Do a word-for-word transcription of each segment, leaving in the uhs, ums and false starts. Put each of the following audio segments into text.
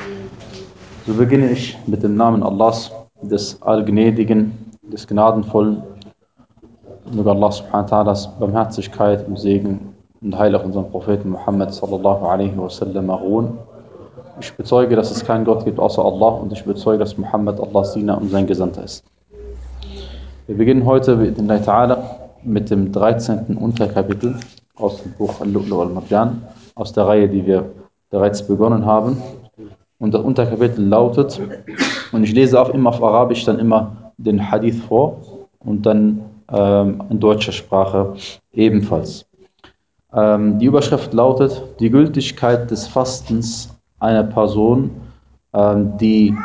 So beginne ich mit dem Namen Allahs, des Allgnädigen, des Gnadenvollen. Möge Allah subhanahu wa ta'alas Barmherzigkeit und Segen und Heil auf unseren Propheten Muhammad sallallahu alaihi wasallam ruhen. Ich bezeuge, dass es keinen Gott gibt außer Allah und ich bezeuge, dass Muhammad Allahs Diener und sein Gesandter ist. Wir beginnen heute mit dem dreizehnten Unterkapitel aus dem Buch Al-Lu'lu' al-Marjan, aus der Reihe, die wir bereits begonnen haben. Und das Unterkapitel lautet, und ich lese auch immer auf Arabisch dann immer den Hadith vor und dann ähm, in deutscher Sprache ebenfalls. Ähm, die Überschrift lautet, die Gültigkeit des Fastens einer Person, ähm, die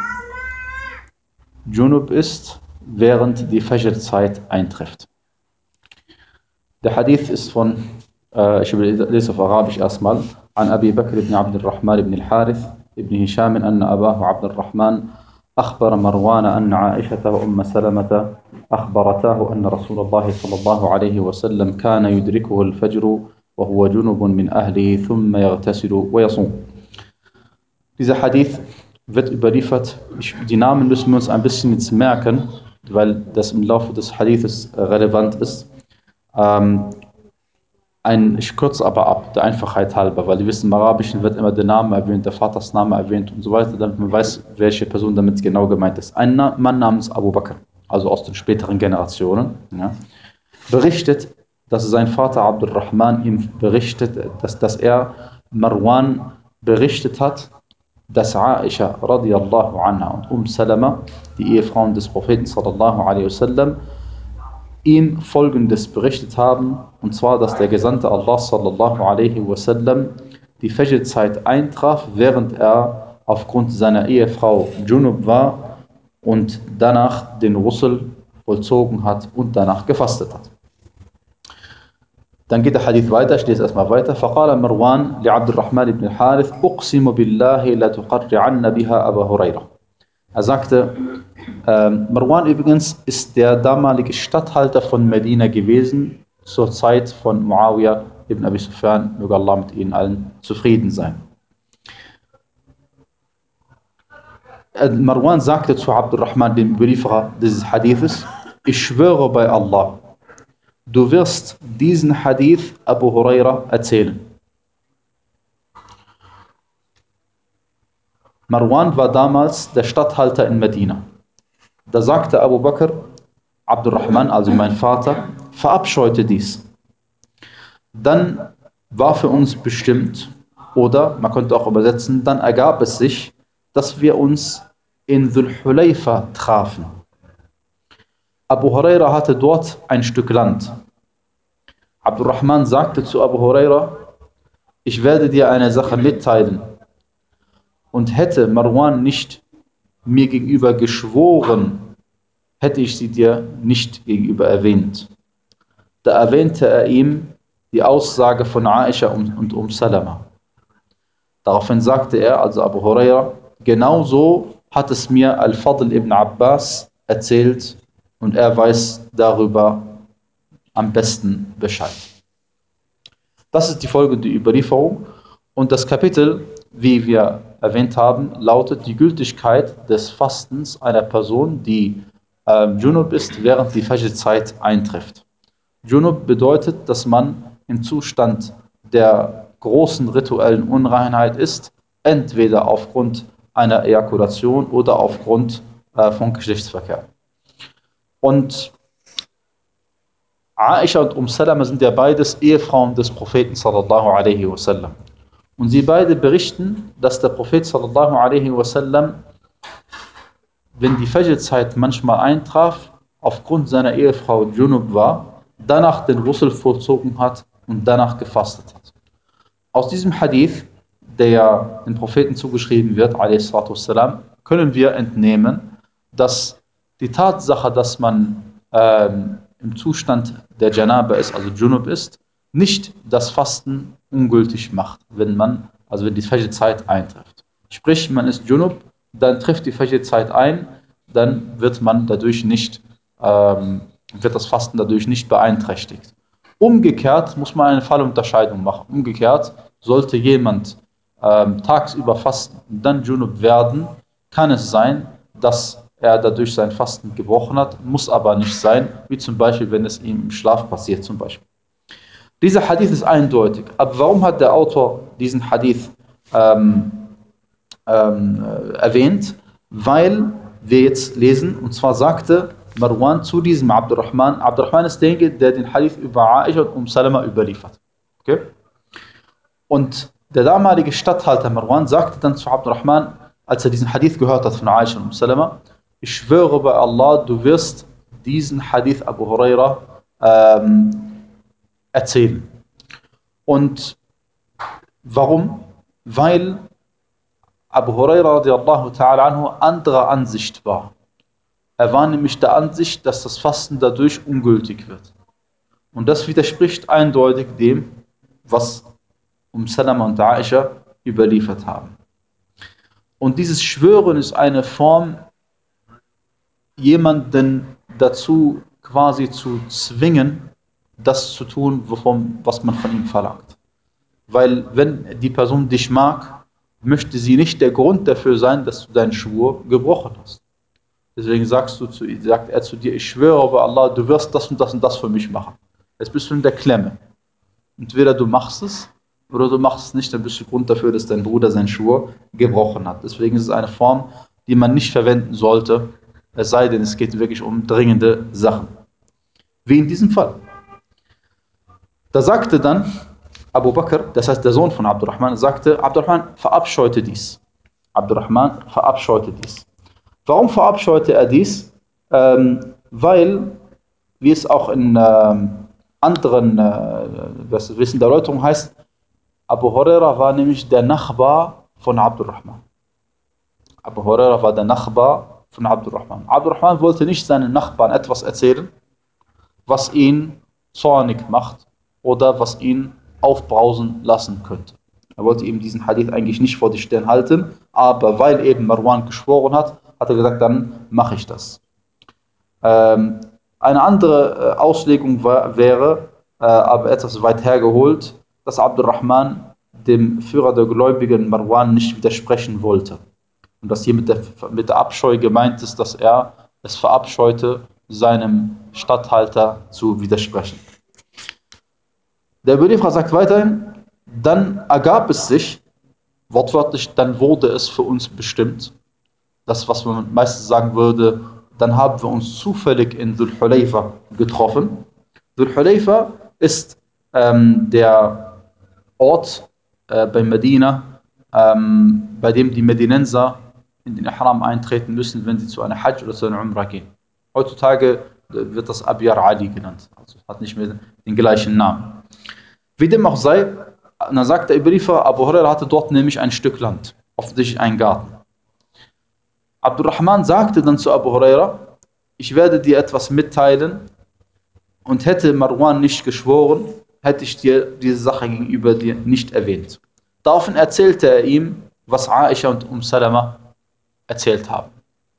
Junub ist, während die Fajr-Zeit eintrifft. Der Hadith ist von, äh, ich lese auf Arabisch erstmal, an Abi Bakr ibn Abd al-Rahman ibn al-Harith ibn Hisham an Abahu Abd al-Rahman أخبر مروان أن عائشة وأم سلمة أخبرتاه أن رسول الله صلى الله عليه وسلم كان يدركه الفجر وهو جنب من أهله ثم يغتسل ويصوم. Dieser Hadith wird überliefert. Ich, die Namen müssen wir uns ein bisschen jetzt merken, weil das im Laufe des Hadithes relevant ist. Ähm, ein, ich kürze aber ab, der Einfachheit halber, weil ihr wisst, im Arabischen wird immer der Name erwähnt, der Vatersname erwähnt und so weiter, damit man weiß, welche Person damit genau gemeint ist. Ein Na- Mann namens Abu Bakr, also aus den späteren Generationen, ja, berichtet, dass sein Vater Abdurrahman ihm berichtet, dass, dass er Marwan berichtet hat, dass Aisha radiallahu anha und Umm Salama, die Ehefrauen des Propheten sallallahu alaihi wasallam, ihm Folgendes berichtet haben, und zwar, dass der Gesandte Allah sallallahu alaihi wasallam die Fajr-Zeit eintraf, während er aufgrund seiner Ehefrau Junub war und danach den Ghusl vollzogen hat und danach gefastet hat. Dann geht der Hadith weiter, ich lese erstmal weiter. فقال مروان لعبد الرحمن بن الحارث أقسم بالله لتقرعن بها أبا هريرة. Er sagte, ähm, Marwan übrigens ist der damalige Statthalter von Medina gewesen, zur Zeit von Muawiyah ibn Abi Sufyan, möge Allah mit ihnen allen zufrieden sein. Äh, Marwan sagte zu Abdurrahman, dem Überlieferer dieses Hadithes, ich schwöre bei Allah, du wirst diesen Hadith Abu Huraira erzählen. Marwan war damals der Statthalter in Medina. Da sagte Abu Bakr, Abdurrahman, also mein Vater, verabscheute dies. Dann war für uns bestimmt, oder man könnte auch übersetzen, dann ergab es sich, dass wir uns in Dhul Hulayfa trafen. Abu Huraira hatte dort ein Stück Land. Abdurrahman sagte zu Abu Huraira, ich werde dir eine Sache mitteilen. Und hätte Marwan nicht mir gegenüber geschworen, hätte ich sie dir nicht gegenüber erwähnt. Da erwähnte er ihm die Aussage von Aisha und Umm Salama. Daraufhin sagte er, also Abu Huraira, genauso hat es mir Al-Fadl ibn Abbas erzählt und er weiß darüber am besten Bescheid. Das ist die folgende Überlieferung und das Kapitel, wie wir erwähnt haben, lautet die Gültigkeit des Fastens einer Person, die äh, Junub ist, während die Fajr-Zeit eintrifft. Junub bedeutet, dass man im Zustand der großen rituellen Unreinheit ist, entweder aufgrund einer Ejakulation oder aufgrund äh, von Geschlechtsverkehr. Und Aisha und Umm Salama sind ja beides Ehefrauen des Propheten sallallahu alaihi wasallam. Und sie beide berichten, dass der Prophet sallallahu alaihi wasallam, wenn die Fajr-Zeit manchmal eintraf, aufgrund seiner Ehefrau Junub war, danach den Ghusl vollzogen hat und danach gefastet hat. Aus diesem Hadith, der ja dem Propheten zugeschrieben wird, a.s., können wir entnehmen, dass die Tatsache, dass man ähm, im Zustand der Janaba ist, also Junub ist, nicht das Fasten ungültig macht, wenn man, also wenn die Fajr-Zeit eintrifft. Sprich, man ist Junub, dann trifft die Fajr-Zeit ein, dann wird man dadurch nicht, ähm, wird das Fasten dadurch nicht beeinträchtigt. Umgekehrt muss man eine Fallunterscheidung machen. Umgekehrt sollte jemand ähm, tagsüber fasten und dann Junub werden, kann es sein, dass er dadurch sein Fasten gebrochen hat, muss aber nicht sein, wie zum Beispiel, wenn es ihm im Schlaf passiert zum Beispiel. Dieser Hadith ist eindeutig. Aber warum hat der Autor diesen Hadith ähm, ähm, erwähnt? Weil wir jetzt lesen, und zwar sagte Marwan zu diesem Abdurrahman, Abdurrahman ist derjenige, der den Hadith über Aisha und Umm Salama überliefert. Okay? Und der damalige Statthalter Marwan sagte dann zu Abdurrahman, als er diesen Hadith gehört hat von Aisha und Umm Salama, ich schwöre bei Allah, du wirst diesen Hadith Abu Huraira ähm, erzählen. Und warum? Weil Abu Huraira radiallahu ta'ala anhu anderer Ansicht war. Er war nämlich der Ansicht, dass das Fasten dadurch ungültig wird. Und das widerspricht eindeutig dem, was Umm Salama und Aisha überliefert haben. Und dieses Schwören ist eine Form, jemanden dazu quasi zu zwingen, das zu tun, wovon, was man von ihm verlangt. Weil wenn die Person dich mag, möchte sie nicht der Grund dafür sein, dass du deinen Schwur gebrochen hast. Deswegen sagst du zu, sagt er zu dir, ich schwöre bei Allah, du wirst das und das und das für mich machen. Jetzt bist du in der Klemme. Entweder du machst es oder du machst es nicht, dann bist du Grund dafür, dass dein Bruder seinen Schwur gebrochen hat. Deswegen ist es eine Form, die man nicht verwenden sollte, es sei denn, es geht wirklich um dringende Sachen. Wie in diesem Fall. Da sagte dann Abu Bakr, das heißt der Sohn von Abdurrahman, sagte, Abdurrahman verabscheute dies. Abdurrahman verabscheute dies. Warum verabscheute er dies? Ähm, weil, wie es auch in ähm, anderen äh, was Wissen der Erläuterung heißt, Abu Huraira war nämlich der Nachbar von Abdurrahman. Abu Huraira war der Nachbar von Abdurrahman. Abdurrahman wollte nicht seinen Nachbarn etwas erzählen, was ihn zornig macht oder was ihn aufbrausen lassen könnte. Er wollte ihm diesen Hadith eigentlich nicht vor die Stirn halten, aber weil eben Marwan geschworen hat, hat er gesagt, dann mache ich das. Ähm, eine andere äh, Auslegung war, wäre, äh, aber etwas weit hergeholt, dass Abdurrahman dem Führer der Gläubigen Marwan nicht widersprechen wollte. Und dass hier mit der, mit der Abscheu gemeint ist, dass er es verabscheute, seinem Statthalter zu widersprechen. Der Überlieferer sagt weiterhin, dann ergab es sich, wortwörtlich, dann wurde es für uns bestimmt, das, was man meistens sagen würde, dann haben wir uns zufällig in Dhul Hulayfa getroffen. Dhul Hulayfa ist ähm, der Ort äh, bei Medina, ähm, bei dem die Medinenser in den Ihram eintreten müssen, wenn sie zu einer Hajj oder zu einer Umrah gehen. Heutzutage äh, wird das Abyar Ali genannt, also hat nicht mehr den gleichen Namen. Wie dem auch sei, dann sagt der Überlieferer, Abu Huraira hatte dort nämlich ein Stück Land, offensichtlich einen Garten. Abdurrahman sagte dann zu Abu Huraira, ich werde dir etwas mitteilen und hätte Marwan nicht geschworen, hätte ich dir diese Sache gegenüber dir nicht erwähnt. Daraufhin erzählte er ihm, was Aisha und Umm Salama erzählt haben.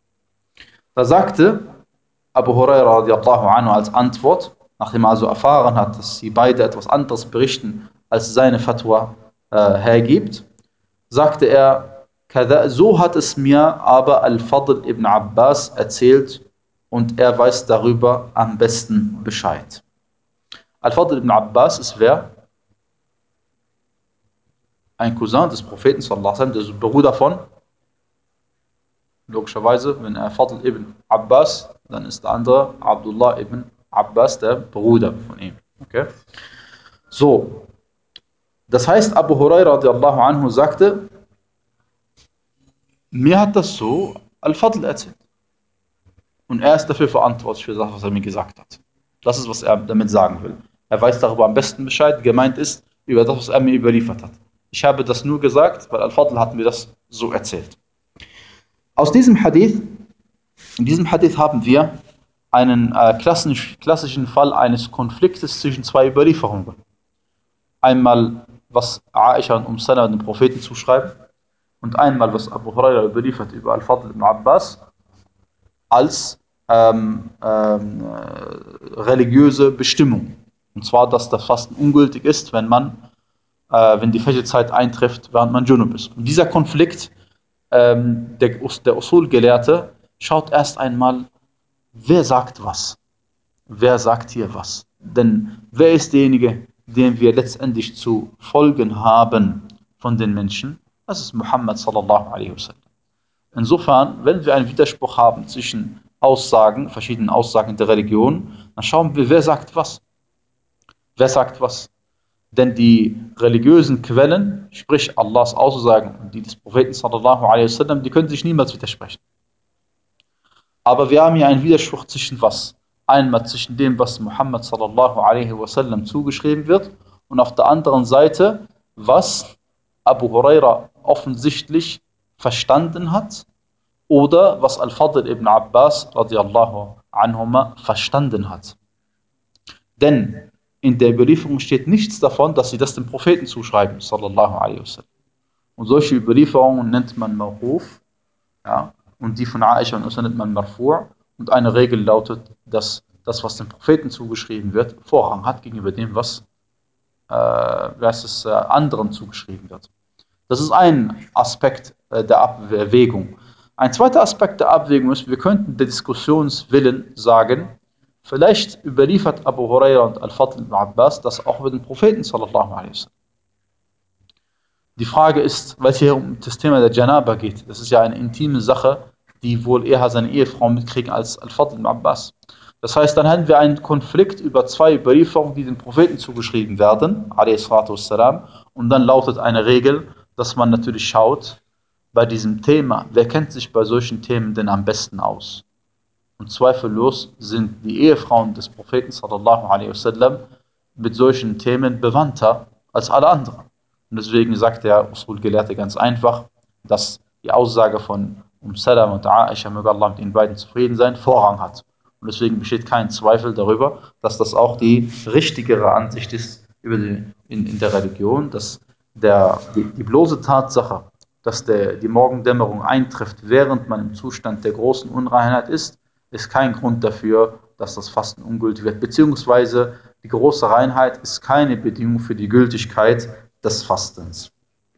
Da sagte Abu Huraira radiallahu anhu als Antwort, nachdem er also erfahren hat, dass sie beide etwas anderes berichten, als seine Fatwa äh, hergibt, sagte er, so hat es mir aber Al-Fadl ibn Abbas erzählt und er weiß darüber am besten Bescheid. Al-Fadl ibn Abbas ist wer? Ein Cousin des Propheten sallallahu alaihi wasallam, der Bruder von, logischerweise, wenn er Fadl ibn Abbas, dann ist der andere Abdullah ibn Abbas, der Bruder von ihm. Okay? So, das heißt, Abu Huraira radiallahu anhu sagte, mir hat das so Al-Fadl erzählt. Und er ist dafür verantwortlich für das, was er mir gesagt hat. Das ist, was er damit sagen will. Er weiß darüber am besten Bescheid. Gemeint ist über das, was er mir überliefert hat. Ich habe das nur gesagt, weil Al-Fadl hat mir das so erzählt. Aus diesem Hadith, in diesem Hadith haben wir einen äh, klassisch, klassischen Fall eines Konfliktes zwischen zwei Überlieferungen. Einmal, was Aisha und Umm Salama den Propheten zuschreiben und einmal, was Abu Huraira überliefert über Al-Fadl ibn Abbas als ähm, ähm, religiöse Bestimmung. Und zwar, dass das Fasten ungültig ist, wenn man äh, wenn die Fajr-Zeit eintrifft, während man Junub ist. Und dieser Konflikt, ähm, der, der Usul-Gelehrte schaut erst einmal, wer sagt was? Wer sagt hier was? Denn wer ist derjenige, dem wir letztendlich zu folgen haben von den Menschen? Das ist Muhammad sallallahu alaihi wasallam. Insofern, wenn wir einen Widerspruch haben zwischen Aussagen, verschiedenen Aussagen der Religion, dann schauen wir, wer sagt was. Wer sagt was? Denn die religiösen Quellen, sprich Allahs Aussagen und die des Propheten sallallahu alaihi wasallam, die können sich niemals widersprechen. Aber wir haben hier einen Widerspruch zwischen was? Einmal zwischen dem, was Muhammad sallallahu alaihi wasallam zugeschrieben wird, und auf der anderen Seite, was Abu Huraira offensichtlich verstanden hat oder was Al-Fadl ibn Abbas radiallahu anhuma verstanden hat. Denn in der Überlieferung steht nichts davon, dass sie das dem Propheten zuschreiben, sallallahu alaihi wasallam. Und solche Überlieferungen nennt man Mawquf, ja, und die von Aisha und Usa nennt man Marfu'. Und eine Regel lautet, dass das, was dem Propheten zugeschrieben wird, Vorrang hat gegenüber dem, was, äh, was es, äh, anderen zugeschrieben wird. Das ist ein Aspekt äh, der Abwägung. Ein zweiter Aspekt der Abwägung ist, wir könnten der Diskussionswillen sagen, vielleicht überliefert Abu Huraira und Al-Fadl ibn Abbas das auch über den Propheten sallallahu alaihi wasallam. Die Frage ist, weil es hier um das Thema der Janaba geht, das ist ja eine intime Sache, die wohl eher seine Ehefrau mitkriegen als Al-Fadl ibn Abbas. Das heißt, dann hätten wir einen Konflikt über zwei Überlieferungen, die den Propheten zugeschrieben werden, alaihi salatu wassalam, und dann lautet eine Regel, dass man natürlich schaut, bei diesem Thema, wer kennt sich bei solchen Themen denn am besten aus? Und zweifellos sind die Ehefrauen des Propheten sallallahu alaihi wasallam mit solchen Themen bewandter als alle anderen. Und deswegen sagt der Usul-Gelehrte ganz einfach, dass die Aussage von Um Salam und Aisha, möge Allah mit ihnen beiden zufrieden sein, Vorrang hat. Und deswegen besteht kein Zweifel darüber, dass das auch die richtigere Ansicht ist über die, in, in der Religion, dass der, die, die bloße Tatsache, dass der, die Morgendämmerung eintrifft, während man im Zustand der großen Unreinheit ist, ist kein Grund dafür, dass das Fasten ungültig wird. Beziehungsweise die große Reinheit ist keine Bedingung für die Gültigkeit des Fastens.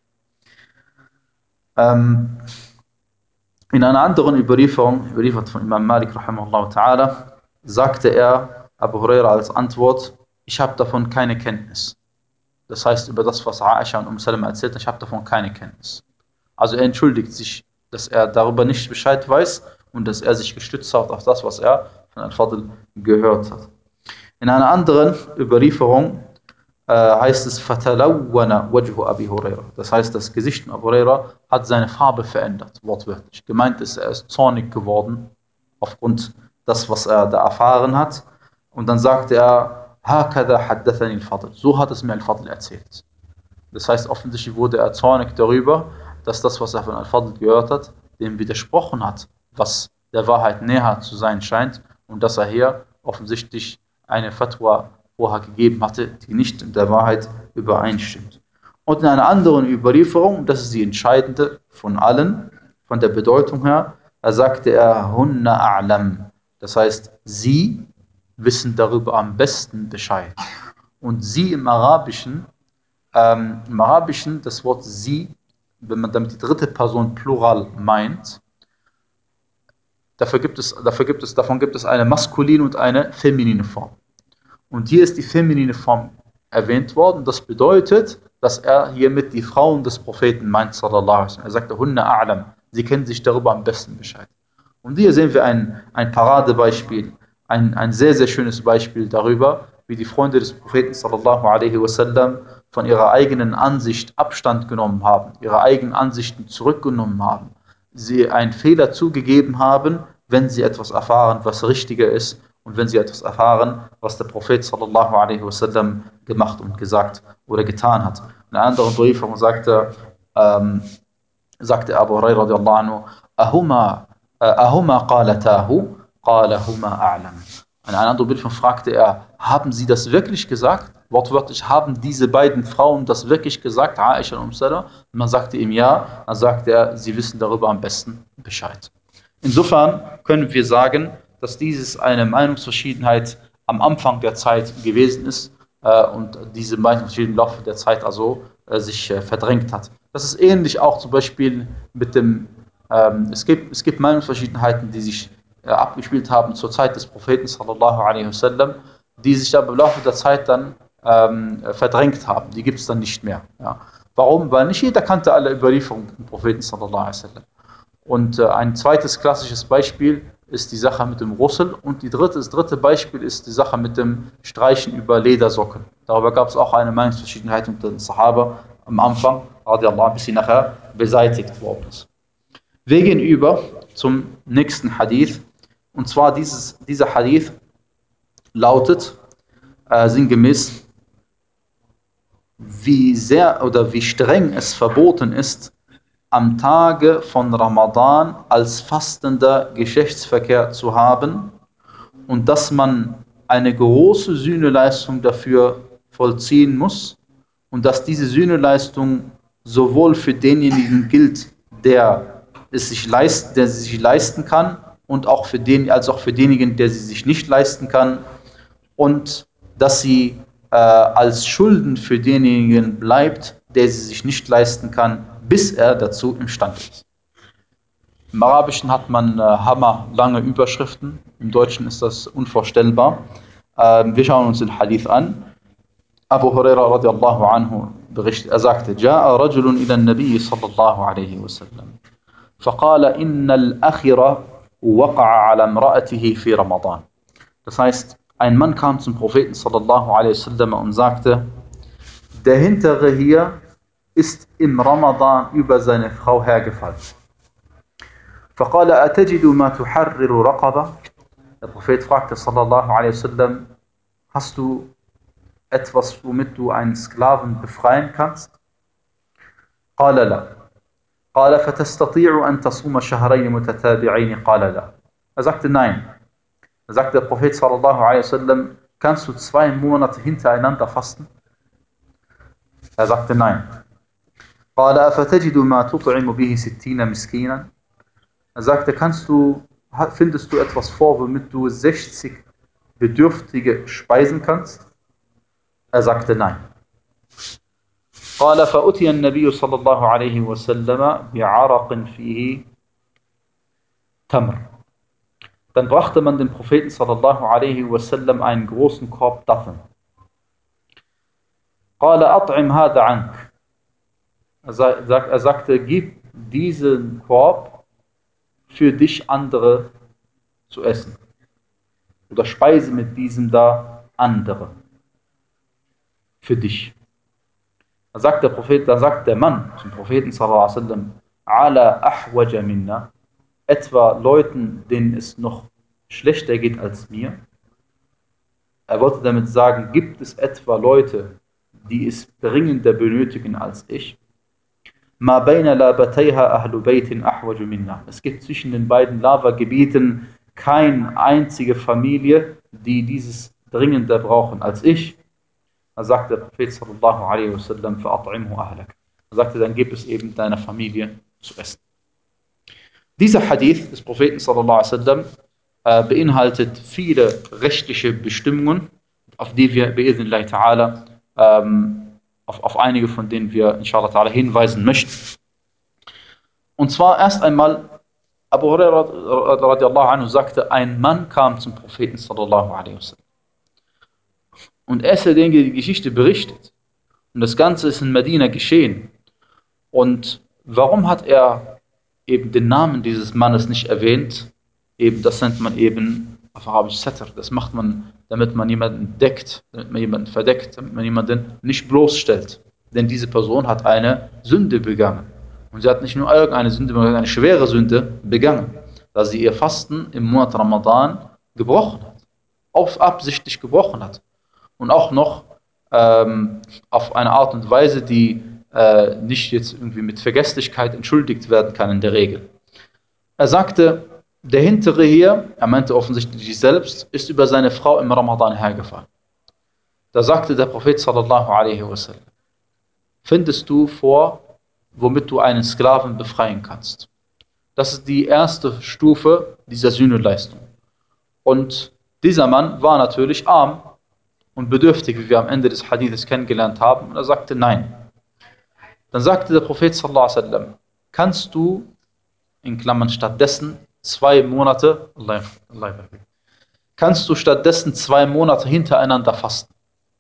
Ähm, in einer anderen Überlieferung, überliefert von Imam Malik rahimahullah ta'ala, sagte er, Abu Huraira als Antwort, ich habe davon keine Kenntnis. Das heißt, über das, was Aisha und Umm Salama erzählt, ich habe davon keine Kenntnis. Also er entschuldigt sich, dass er darüber nicht Bescheid weiß und dass er sich gestützt hat auf das, was er von Al-Fadl gehört hat. In einer anderen Überlieferung äh, heißt es فَتَلَوَّنَ وَجْهُ أَبِي هُرَيْرَةَ. Das heißt, das Gesicht von Abu Huraira hat seine Farbe verändert, wortwörtlich. Gemeint ist, er ist zornig geworden aufgrund das, was er da erfahren hat. Und dann sagte er, هَكَذَا حَدَّثَنِي الْفَضْلِ. So hat es mir Al-Fadl erzählt. Das heißt, offensichtlich wurde er zornig darüber, dass das, was er von Al-Fadl gehört hat, dem widersprochen hat, was der Wahrheit näher zu sein scheint, und dass er hier offensichtlich eine Fatwa vorher gegeben hatte, die nicht mit der Wahrheit übereinstimmt. Und in einer anderen Überlieferung, das ist die entscheidende von allen, von der Bedeutung her, da sagte er, Hunna a'lam. Das heißt, sie wissen darüber am besten Bescheid. Und sie im Arabischen, ähm, im Arabischen, das Wort sie, wenn man damit die dritte Person Plural meint, dafür gibt es, dafür gibt es, davon gibt es eine maskuline und eine feminine Form. Und hier ist die feminine Form erwähnt worden. Das bedeutet, dass er hiermit die Frauen des Propheten meint, sallallahu alaihi wasallam. Er sagte, Hunna a'lam. Sie kennen sich darüber am besten Bescheid. Und hier sehen wir ein, ein Paradebeispiel, ein, ein sehr, sehr schönes Beispiel darüber, wie die Freunde des Propheten sallallahu alaihi wasallam von ihrer eigenen Ansicht Abstand genommen haben, ihre eigenen Ansichten zurückgenommen haben, sie einen Fehler zugegeben haben, wenn sie etwas erfahren, was richtiger ist, und wenn sie etwas erfahren, was der Prophet sallallahu alaihi wasallam gemacht und gesagt oder getan hat. In einer anderen Überlieferung sagte, ähm, sagte Abu Hurairah radiallahu anhu, ahuma, äh, ahuma qalatahu, qala huma a'lam. In einer anderen Überlieferung fragte er, haben sie das wirklich gesagt? Wortwörtlich, haben diese beiden Frauen das wirklich gesagt, Aisha und Umm Salama? Und man sagte ihm ja, dann sagte er, sie wissen darüber am besten Bescheid. Insofern können wir sagen, dass dieses eine Meinungsverschiedenheit am Anfang der Zeit gewesen ist äh, und diese Meinungsverschiedenheit im Laufe der Zeit also äh, sich äh, verdrängt hat. Das ist ähnlich auch zum Beispiel mit dem, ähm, es gibt, es gibt Meinungsverschiedenheiten, die sich äh, abgespielt haben zur Zeit des Propheten sallallahu alaihi wasallam, die sich aber im Laufe der Zeit dann ähm, verdrängt haben. Die gibt es dann nicht mehr. Ja. Warum? Weil nicht jeder kannte alle Überlieferungen des Propheten sallallahu alaihi wasallam. Und äh, ein zweites klassisches Beispiel ist die Sache mit dem Russel. Und die dritte, das dritte Beispiel ist die Sache mit dem Streichen über Ledersocken. Darüber gab es auch eine Meinungsverschiedenheit unter den Sahaba am Anfang, radiallahu, bis sie nachher beseitigt worden ist. Wir gehen über zum nächsten Hadith. Und zwar dieses, dieser Hadith lautet äh, sinngemäß, wie sehr oder wie streng es verboten ist, am Tage von Ramadan als Fastender Geschlechtsverkehr zu haben und dass man eine große Sühneleistung dafür vollziehen muss und dass diese Sühneleistung sowohl für denjenigen gilt, der es sich leist, der sie sich leisten kann, und auch für den, als auch für denjenigen, der sie sich nicht leisten kann, und dass sie äh, als Schulden für denjenigen bleibt, der sie sich nicht leisten kann, bis er dazu imstande ist. Im Arabischen hat man äh, hammerlange Überschriften, im Deutschen ist das unvorstellbar. Ähm, wir schauen uns den Hadith an. Abu Huraira radiallahu anhu berichtet, er sagte: Ja'a rajulun ila an-Nabi sallallahu alayhi wa sallam. فقال إن الأخر وقع على امرأته في رمضان. Das heißt, ein Mann kam zum Propheten sallallahu alaihi wasallam und sagte: Der Hintere hier ist im Ramadan über seine Frau hergefallen. فقال أتجد ما تحرر رقبة. Der Prophet fragte sallallahu alaihi wasallam: Hast du etwas, womit du einen Sklaven befreien kannst? قال لا. قال فتستطيع أن تصوم شهرين متتابعين؟ قال لا. Er sagte nein. Er sagte der Prophet sallallahu alaihi wasallam: Kannst du zwei Monate hintereinander fasten? Er sagte nein. قال أفتجد ما تطعم به ستين مسكينا? Er sagte: Kannst du, findest du etwas vor, womit du sechzig Bedürftige speisen kannst? Er sagte nein. قال فأتي النبي صلى الله عليه وسلم بعرق فيه تمر. Dann brachte man dem Propheten sallallahu alaihi wasallam einen großen Korb Datteln. قال أطعم هذا عنك. Er, sag, er sagte: Gib diesen Korb für dich andere zu essen. Oder speise mit diesem da andere für dich. Da sagt der Prophet, da sagt der Mann zum Propheten sallallahu alaihi wasallam: Ala ahwaja minna, etwa Leuten, denen es noch schlechter geht als mir. Er wollte damit sagen: Gibt es etwa Leute, die es dringender benötigen als ich? Ma bayna labatayha ahlu baytin ahwaju minna. Es gibt zwischen den beiden Lavagebieten keine einzige Familie, die dieses dringender brauchen als ich. Da sagte der Prophet sallallahu alaihi wasallam: Fa'at'imhu ahlak. Er sagte: Dann gib es eben deiner Familie zu essen. Dieser Hadith des Propheten sallallahu alaihi wasallam äh, beinhaltet viele rechtliche Bestimmungen, auf die wir bi'idhnillahi ta'ala ähm, auf, auf einige von denen wir inshallah ta'ala hinweisen möchten. Und zwar erst einmal, Abu Huraira radiallahu anhu sagte, ein Mann kam zum Propheten sallallahu alaihi wasallam. Und er ist derjenige, der die Geschichte berichtet. Und das Ganze ist in Medina geschehen. Und warum hat er eben den Namen dieses Mannes nicht erwähnt? Eben, das nennt man eben auf Arabisch Satr. Das macht man, damit man jemanden deckt, damit man jemanden verdeckt, damit man jemanden nicht bloßstellt. Denn diese Person hat eine Sünde begangen. Und sie hat nicht nur irgendeine Sünde, sondern eine schwere Sünde begangen, da sie ihr Fasten im Monat Ramadan gebrochen hat. Auf absichtlich gebrochen hat. Und auch noch ähm, auf eine Art und Weise, die äh, nicht jetzt irgendwie mit Vergesslichkeit entschuldigt werden kann in der Regel. Er sagte, der Hintere hier, er meinte offensichtlich sich selbst, ist über seine Frau im Ramadan hergefallen. Da sagte der Prophet sallallahu alaihi wasallam: Findest du vor, womit du einen Sklaven befreien kannst? Das ist die erste Stufe dieser Sühneleistung. Und dieser Mann war natürlich arm und bedürftig, wie wir am Ende des Hadithes kennengelernt haben, und er sagte nein. Dann sagte der Prophet sallallahu alaihi wasallam, kannst du, in Klammern stattdessen, zwei Monate, Allah, Allah, kannst du stattdessen zwei Monate hintereinander fasten?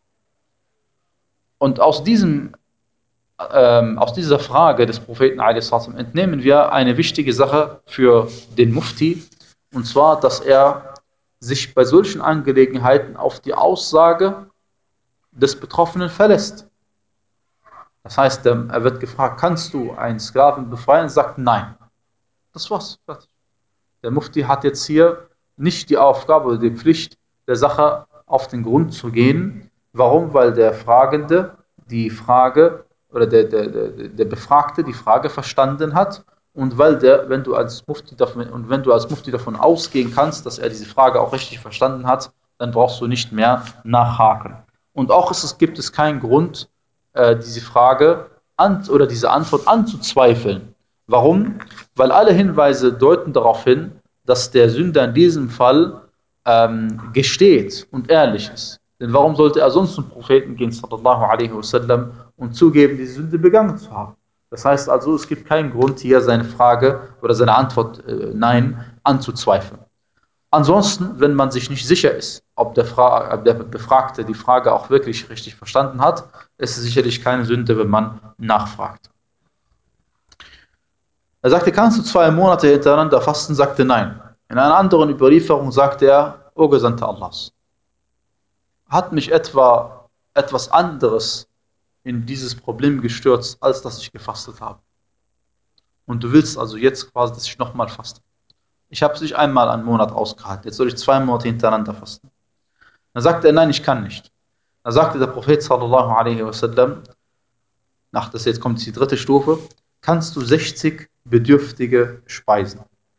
Und aus diesem, ähm, aus dieser Frage des Propheten entnehmen wir eine wichtige Sache für den Mufti, und zwar, dass er sich bei solchen Angelegenheiten auf die Aussage des Betroffenen verlässt. Das heißt, er wird gefragt, kannst du einen Sklaven befreien? Er sagt nein. Das war's. Der Mufti hat jetzt hier nicht die Aufgabe oder die Pflicht, der Sache auf den Grund zu gehen. Warum? Weil der Fragende die Frage oder der, der, der, der Befragte die Frage verstanden hat, und weil der, wenn du als Mufti davon, und wenn du als Mufti davon ausgehen kannst, dass er diese Frage auch richtig verstanden hat, dann brauchst du nicht mehr nachhaken. Und auch ist es, gibt es keinen Grund, äh, diese Frage an, oder diese Antwort anzuzweifeln. Warum? Weil alle Hinweise deuten darauf hin, dass der Sünder in diesem Fall ähm, gesteht und ehrlich ist. Denn warum sollte er sonst zum Propheten gehen, sallallahu alaihi wasallam, und zugeben, diese Sünde begangen zu haben? Das heißt also, es gibt keinen Grund, hier seine Frage oder seine Antwort äh, Nein anzuzweifeln. Ansonsten, wenn man sich nicht sicher ist, ob der, Fra ob der Befragte die Frage auch wirklich richtig verstanden hat, ist es sicherlich keine Sünde, wenn man nachfragt. Er sagte, kannst du zwei Monate hintereinander fasten? Sagte nein. In einer anderen Überlieferung sagte er, O Gesandter Allahs, hat mich etwa etwas anderes in dieses Problem gestürzt, als dass ich gefastet habe. Und du willst also jetzt quasi, dass ich nochmal faste. Ich habe es nicht einmal einen Monat ausgehalten, jetzt soll ich zwei Monate hintereinander fasten. Dann sagte er, nein, ich kann nicht. Dann sagte der Prophet sallallahu alaihi wasallam, nach das jetzt kommt die dritte Stufe, kannst du sechzig Bedürftige speisen.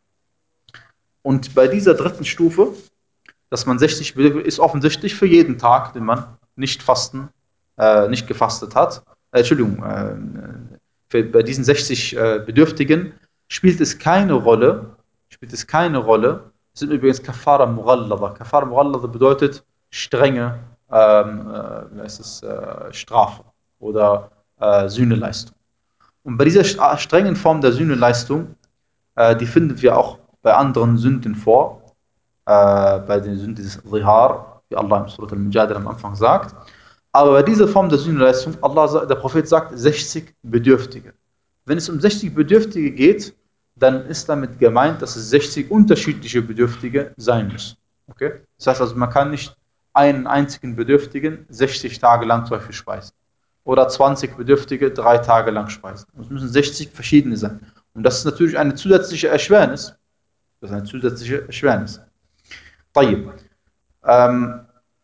Und bei dieser dritten Stufe, dass man sechzig Bedürftige, ist offensichtlich für jeden Tag, den man nicht fasten, äh, nicht gefastet hat. Äh, Entschuldigung, äh, für, bei diesen sechzig äh, Bedürftigen spielt es keine Rolle, spielt es keine Rolle. Das sind übrigens Kafara Mughallada. Kafara Mughallada bedeutet strenge ähm, äh, wie heißt es, äh, Strafe oder äh, Sühneleistung. Und bei dieser strengen Form der Sühneleistung, äh, die finden wir auch bei anderen Sünden vor, äh, bei den Sünden des Zihar, wie Allah im Surat al-Mujadila am Anfang sagt. Aber bei dieser Form der Sühneleistung, Allah, der Prophet sagt sechzig Bedürftige. Wenn es um sechzig Bedürftige geht, dann ist damit gemeint, dass es sechzig unterschiedliche Bedürftige sein müssen. Okay? Das heißt also, man kann nicht einen einzigen Bedürftigen sechzig Tage lang zum Beispiel speisen. Oder zwanzig Bedürftige drei Tage lang speisen. Es müssen sechzig verschiedene sein. Und das ist natürlich eine zusätzliche Erschwernis. Das ist eine zusätzliche Erschwernis. طيب. Ähm,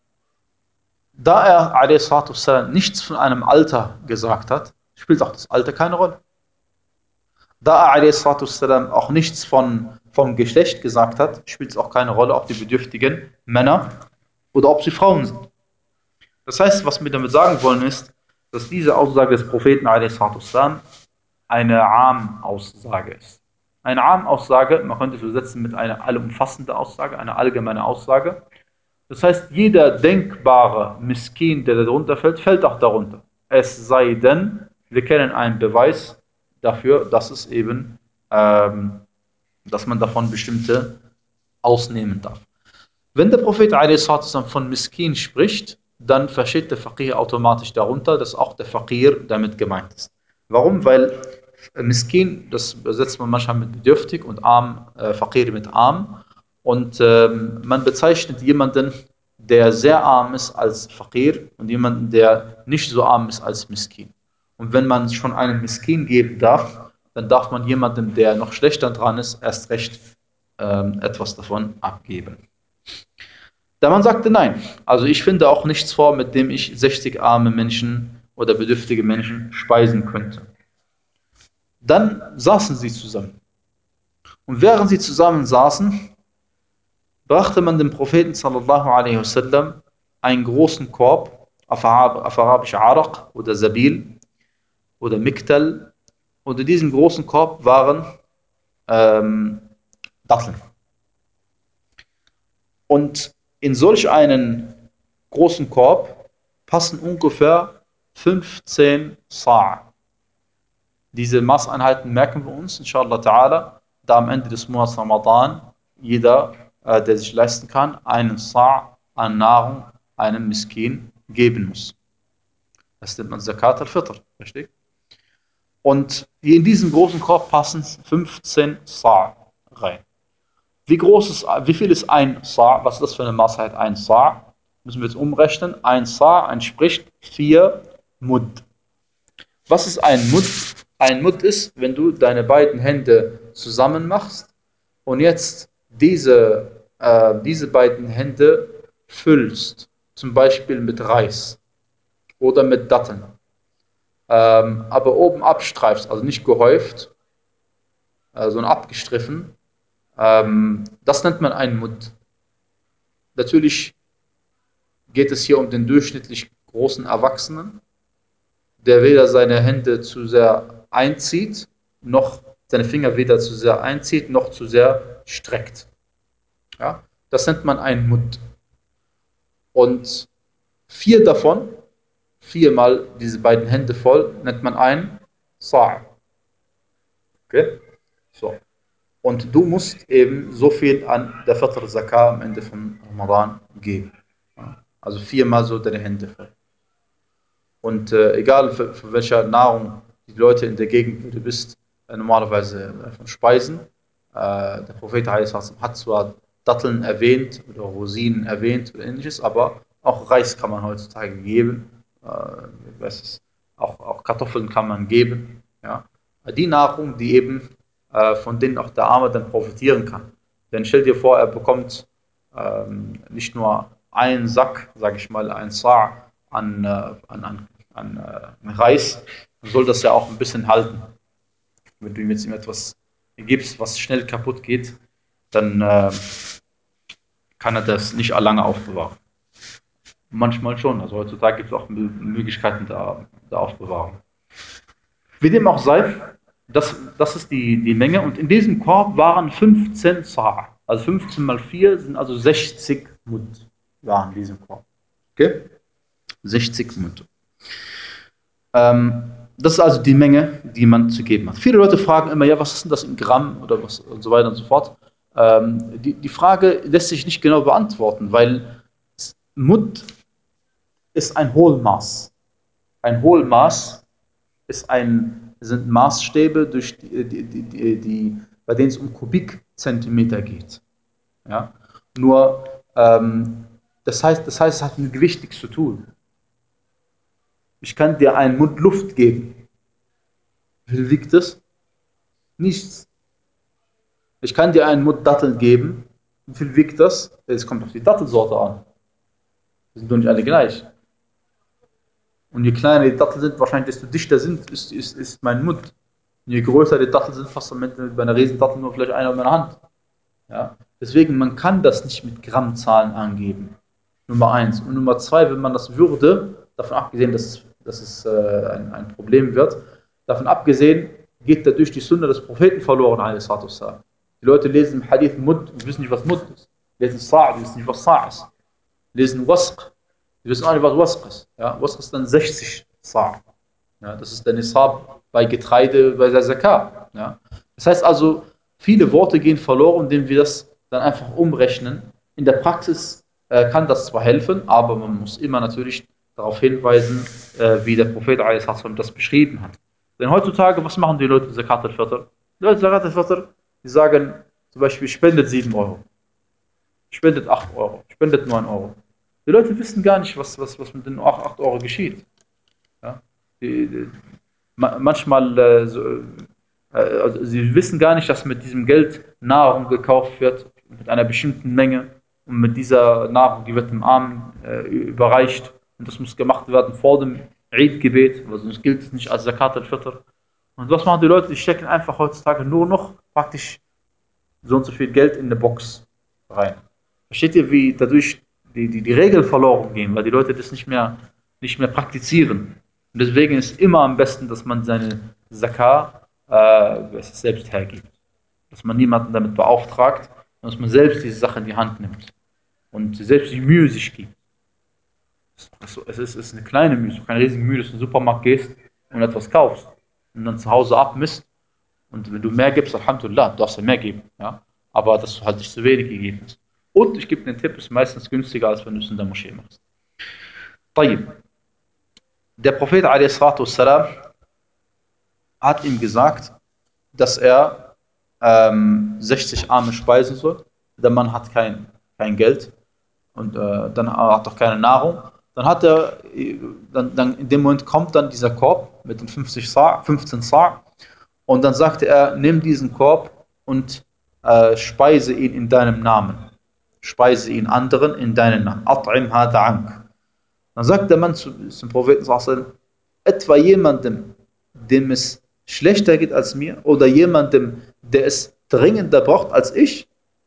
da er a s. nichts von einem Alter gesagt hat, spielt auch das Alter keine Rolle. Da er a s. auch nichts von, vom Geschlecht gesagt hat, spielt es auch keine Rolle, ob die Bedürftigen Männer oder ob sie Frauen sind. Das heißt, was wir damit sagen wollen, ist, dass diese Aussage des Propheten a s. eine Am-Aussage ist. Eine Am-Aussage, man könnte es übersetzen mit einer allumfassenden Aussage, eine allgemeine Aussage. Das heißt, jeder denkbare Miskin, der darunter fällt, fällt auch darunter. Es sei denn, wir kennen einen Beweis dafür, dass es eben, ähm, dass man davon bestimmte ausnehmen darf. Wenn der Prophet a s. von Miskin spricht, dann versteht der Faqir automatisch darunter, dass auch der Faqir damit gemeint ist. Warum? Weil Miskin, das übersetzt man manchmal mit bedürftig und arm, äh, Faqir mit arm. Und ähm, man bezeichnet jemanden, der sehr arm ist, als Faqir und jemanden, der nicht so arm ist, als Miskin. Und wenn man schon einen Miskin geben darf, dann darf man jemandem, der noch schlechter dran ist, erst recht ähm, etwas davon abgeben. Der Mann sagte nein. Also ich finde auch nichts vor, mit dem ich sechzig arme Menschen oder bedürftige Menschen speisen könnte. Dann saßen sie zusammen. Und während sie zusammen saßen, brachte man dem Propheten sallallahu alaihi wasallam einen großen Korb, auf Arabisch Araq oder Sabil oder Miktal. Und in diesem großen Korb waren ähm, Datteln. Und in solch einen großen Korb passen ungefähr fünfzehn Sa'. Diese Maßeinheiten merken wir uns, inshallah ta'ala, da am Ende des Monats Ramadan jeder, äh, der sich leisten kann, einen Sa' an Nahrung einem Miskin geben muss. Das nennt man Zakat al-Fitr, richtig? Und in diesen großen Korb passen fünfzehn Sa' rein. Wie groß ist, wie viel ist ein Sa'? Was ist das für eine Maßeinheit? Ein Sa'? Müssen wir jetzt umrechnen. Ein Sa' entspricht vier Mud. Was ist ein Mud? Ein Mud ist, wenn du deine beiden Hände zusammen machst und jetzt diese, äh, diese beiden Hände füllst, zum Beispiel mit Reis oder mit Datteln, ähm, aber oben abstreifst, also nicht gehäuft, äh, sondern abgestriffen, ähm, das nennt man einen Mud. Natürlich geht es hier um den durchschnittlich großen Erwachsenen, der weder seine Hände zu sehr einzieht, noch seine Finger weder zu sehr einzieht, noch zu sehr streckt. Ja? Das nennt man einen Mud. Und vier davon, viermal diese beiden Hände voll, nennt man einen Sa'. Okay? So. Und du musst eben so viel an der Fitr Zakah am Ende von Ramadan geben. Ja? Also viermal so deine Hände voll. Und äh, egal für, für welche Nahrung die Leute in der Gegend, wo du bist, äh, normalerweise äh, speisen. Äh, der Prophet hat zwar Datteln erwähnt oder Rosinen erwähnt oder ähnliches, aber auch Reis kann man heutzutage geben. Äh, weiß es, auch, auch Kartoffeln kann man geben. Ja. Die Nahrung, die eben äh, von denen auch der Arme dann profitieren kann. Denn stell dir vor, er bekommt ähm, nicht nur einen Sack, sage ich mal, ein Sa' an, äh, an, an, an äh, Reis, soll das ja auch ein bisschen halten. Wenn du ihm jetzt ihm etwas gibst, was schnell kaputt geht, dann äh, kann er das nicht lange aufbewahren. Manchmal schon, also heutzutage gibt es auch Möglichkeiten der, der Aufbewahrung. Wie dem auch sei, das, das ist die, die Menge. Und in diesem Korb waren fünfzehn Sa'. Also fünfzehn mal vier sind also sechzig Mud waren in diesem Korb. Okay? sechzig Mud. Ähm, das ist also die Menge, die man zu geben hat. Viele Leute fragen immer, ja, was ist denn das in Gramm oder was und so weiter und so fort. Ähm, die, die Frage lässt sich nicht genau beantworten, weil Mud ist ein Hohlmaß. Ein Hohlmaß ist ein, sind Maßstäbe, durch die, die, die, die, die, bei denen es um Kubikzentimeter geht. Ja? Nur, ähm, das, heißt, das heißt, es hat mit Gewicht nichts zu tun. Ich kann dir einen Mund Luft geben. Wie viel wiegt es? Nichts. Ich kann dir einen Mund Datteln geben. Wie viel wiegt das? Es kommt auf die Dattelsorte an. Die sind doch nicht alle gleich. Und je kleiner die Datteln sind, wahrscheinlich desto dichter sind, ist, ist, ist mein Mund. Und je größer die Datteln sind, fast am Ende bei einer Riesendattel nur vielleicht einer in meiner Hand. Ja? Deswegen, man kann das nicht mit Grammzahlen angeben. Nummer eins. Und Nummer zwei, wenn man das würde, davon abgesehen, dass, dass es äh, ein, ein Problem wird, davon abgesehen, geht dadurch die Sunna des Propheten verloren, a s. Die Leute lesen im Hadith Mud und wissen nicht, was Mud ist. Lesen Sa', die wissen nicht, was Sa' ist. Lesen Wasq, die wissen auch nicht, was Wasq ist. Ja? Wasq ist dann sechzig Sa'. Ja? Das ist der Nisab bei Getreide, bei der Zakat. Ja? Das heißt also, viele Worte gehen verloren, indem wir das dann einfach umrechnen. In der Praxis äh, kann das zwar helfen, aber man muss immer natürlich darauf hinweisen, äh, wie der Prophet a s. das beschrieben hat. Denn heutzutage, was machen die Leute Zakat al-Fitr? Die Leute Zakat al-Fitr, die sagen zum Beispiel, spendet sieben Euro, spendet acht Euro, spendet neun Euro. Die Leute wissen gar nicht, was, was, was mit den acht Euro geschieht. Ja? Die, die, manchmal, äh, so, äh, also sie wissen gar nicht, dass mit diesem Geld Nahrung gekauft wird, mit einer bestimmten Menge. Und mit dieser Nahrung, die wird dem Armen äh, überreicht. Und das muss gemacht werden vor dem Eid-Gebet, also sonst gilt es nicht als Zakat al-Fitr. Und was machen die Leute? Die stecken einfach heutzutage nur noch praktisch so und so viel Geld in eine Box rein. Versteht ihr, wie dadurch die, die, die Regeln verloren gehen, weil die Leute das nicht mehr, nicht mehr praktizieren. Und deswegen ist es immer am besten, dass man seine Zakah äh, selbst hergibt. Dass man niemanden damit beauftragt, sondern dass man selbst diese Sache in die Hand nimmt. Und selbst die Mühe sich gibt. Es ist, es ist eine kleine Mühe, es ist keine riesige Mühe, dass du in den Supermarkt gehst und etwas kaufst. und dann zu Hause abmisst. Und wenn du mehr gibst, Alhamdulillah, du darfst ja mehr geben. Ja? Aber dass du halt nicht zu wenig gegeben hast. Und ich gebe dir einen Tipp, ist meistens günstiger, als wenn du es in der Moschee machst. طيب. Der Prophet a s. hat ihm gesagt, dass er ähm, sechzig Arme speisen soll. Der Mann hat kein, kein Geld und äh, dann hat er auch keine Nahrung. Dann hat er, dann, dann in dem Moment kommt dann dieser Korb mit den fünfzig Sa', fünfzehn Sa'. Und dann sagte er, nimm diesen Korb und äh, speise ihn in deinem Namen. Speise ihn anderen in deinem Namen. At'im hada ank. Dann sagt der Mann zu, zum Propheten, etwa jemandem, dem es schlechter geht als mir, oder jemandem, der es dringender braucht als ich.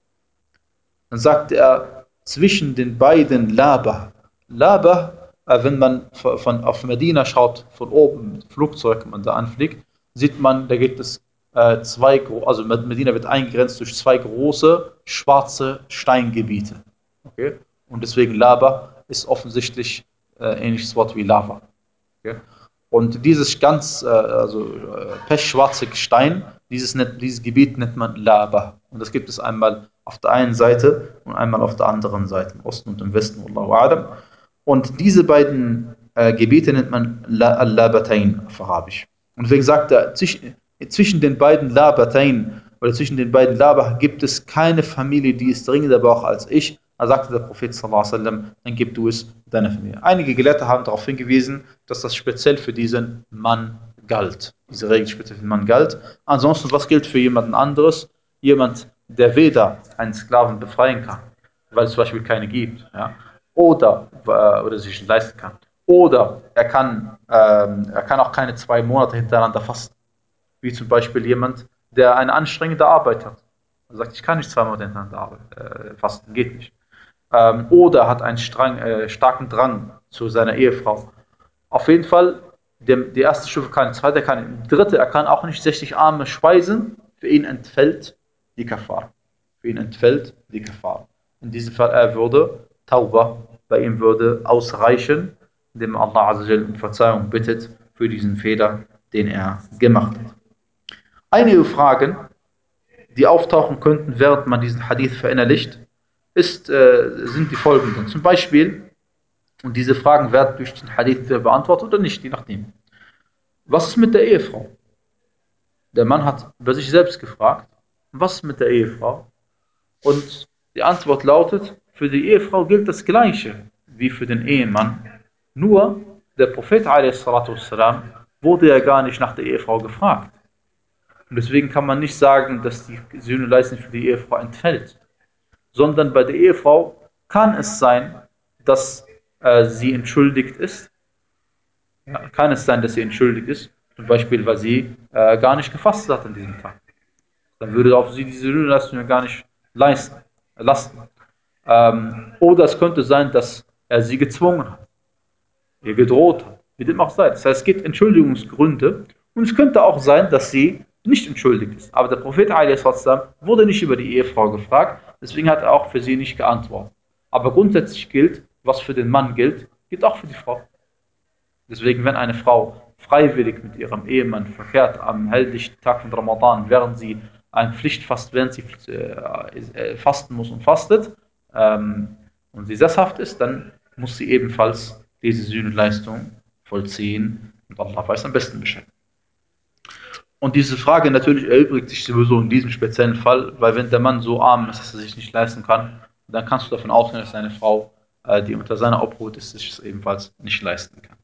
Dann sagte er, zwischen den beiden Laba. Laba, äh, wenn man von, auf Medina schaut, von oben mit dem Flugzeug, wenn man da anfliegt, sieht man, da gibt es äh, zwei, also Medina wird eingegrenzt durch zwei große schwarze Steingebiete. Okay? Und deswegen Laba ist offensichtlich äh, ähnliches Wort wie Lava. Okay? Und dieses ganz, äh, also äh, pechschwarze Gestein, dieses, dieses Gebiet nennt man Laba. Und das gibt es einmal auf der einen Seite und einmal auf der anderen Seite, im Osten und im Westen, Wallahu a'lam. Und diese beiden äh, Gebiete nennt man Al-Labatain auf Arabisch. Und deswegen sagt er, zwischen, zwischen den beiden Labatain oder zwischen den beiden Laba gibt es keine Familie, die es dringender braucht als ich. Da sagte der Prophet sallallahu alaihi wasallam, dann gib du es deiner Familie. Einige Gelehrte haben darauf hingewiesen, dass das speziell für diesen Mann galt. Diese Regel speziell für den Mann galt. Ansonsten, was gilt für jemanden anderes? Jemand, der weder einen Sklaven befreien kann, weil es zum Beispiel keine gibt, ja, oder, äh, oder sich nicht leisten kann. Oder er kann, ähm, er kann auch keine zwei Monate hintereinander fasten. Wie zum Beispiel jemand, der eine anstrengende Arbeit hat. Er sagt, ich kann nicht zwei Monate hintereinander arbeiten, äh, fasten, geht nicht. Ähm, oder hat einen strang, äh, starken Drang zu seiner Ehefrau. Auf jeden Fall, der, die erste Stufe kann, die zweite kann, die dritte, er kann auch nicht sechzig Arme speisen. Für ihn entfällt die Kafar. Für ihn entfällt die Kafar. In diesem Fall, er würde Tauba, bei ihm würde ausreichen, indem Allah Azza wa Jalla um Verzeihung bittet für diesen Fehler, den er gemacht hat. Einige Fragen, die auftauchen könnten, während man diesen Hadith verinnerlicht, ist, äh, sind die folgenden. Zum Beispiel, und diese Fragen werden durch den Hadith beantwortet oder nicht, je nachdem. Was ist mit der Ehefrau? Der Mann hat über sich selbst gefragt, was ist mit der Ehefrau? Und die Antwort lautet, für die Ehefrau gilt das Gleiche wie für den Ehemann. Nur, der Prophet a s. wurde ja gar nicht nach der Ehefrau gefragt. Und deswegen kann man nicht sagen, dass die Sühneleistung für die Ehefrau entfällt. Sondern bei der Ehefrau kann es sein, dass äh, sie entschuldigt ist. Ja, kann es sein, dass sie entschuldigt ist. Zum Beispiel, weil sie äh, gar nicht gefastet hat an diesem Tag. Dann würde auf sie diese Sühneleistung ja gar nicht leisten, äh, lasten. Ähm, oder es könnte sein, dass er sie gezwungen hat, ihr gedroht hat. Wie dem auch sei. Das heißt, es gibt Entschuldigungsgründe. Und es könnte auch sein, dass sie nicht entschuldigt ist. Aber der Prophet a s. wurde nicht über die Ehefrau gefragt, deswegen hat er auch für sie nicht geantwortet. Aber grundsätzlich gilt, was für den Mann gilt, gilt auch für die Frau. Deswegen, wenn eine Frau freiwillig mit ihrem Ehemann verkehrt am helllichten Tag von Ramadan, während sie ein Pflichtfast, während sie äh, fasten muss und fastet, ähm, und sie sesshaft ist, dann muss sie ebenfalls diese Sühneleistung vollziehen. Und Allah weiß am besten Bescheid. Und diese Frage natürlich erübrigt sich sowieso in diesem speziellen Fall, weil wenn der Mann so arm ist, dass er sich nicht leisten kann, dann kannst du davon ausgehen, dass seine Frau, äh, die unter seiner Obhut ist, sich es ebenfalls nicht leisten kann.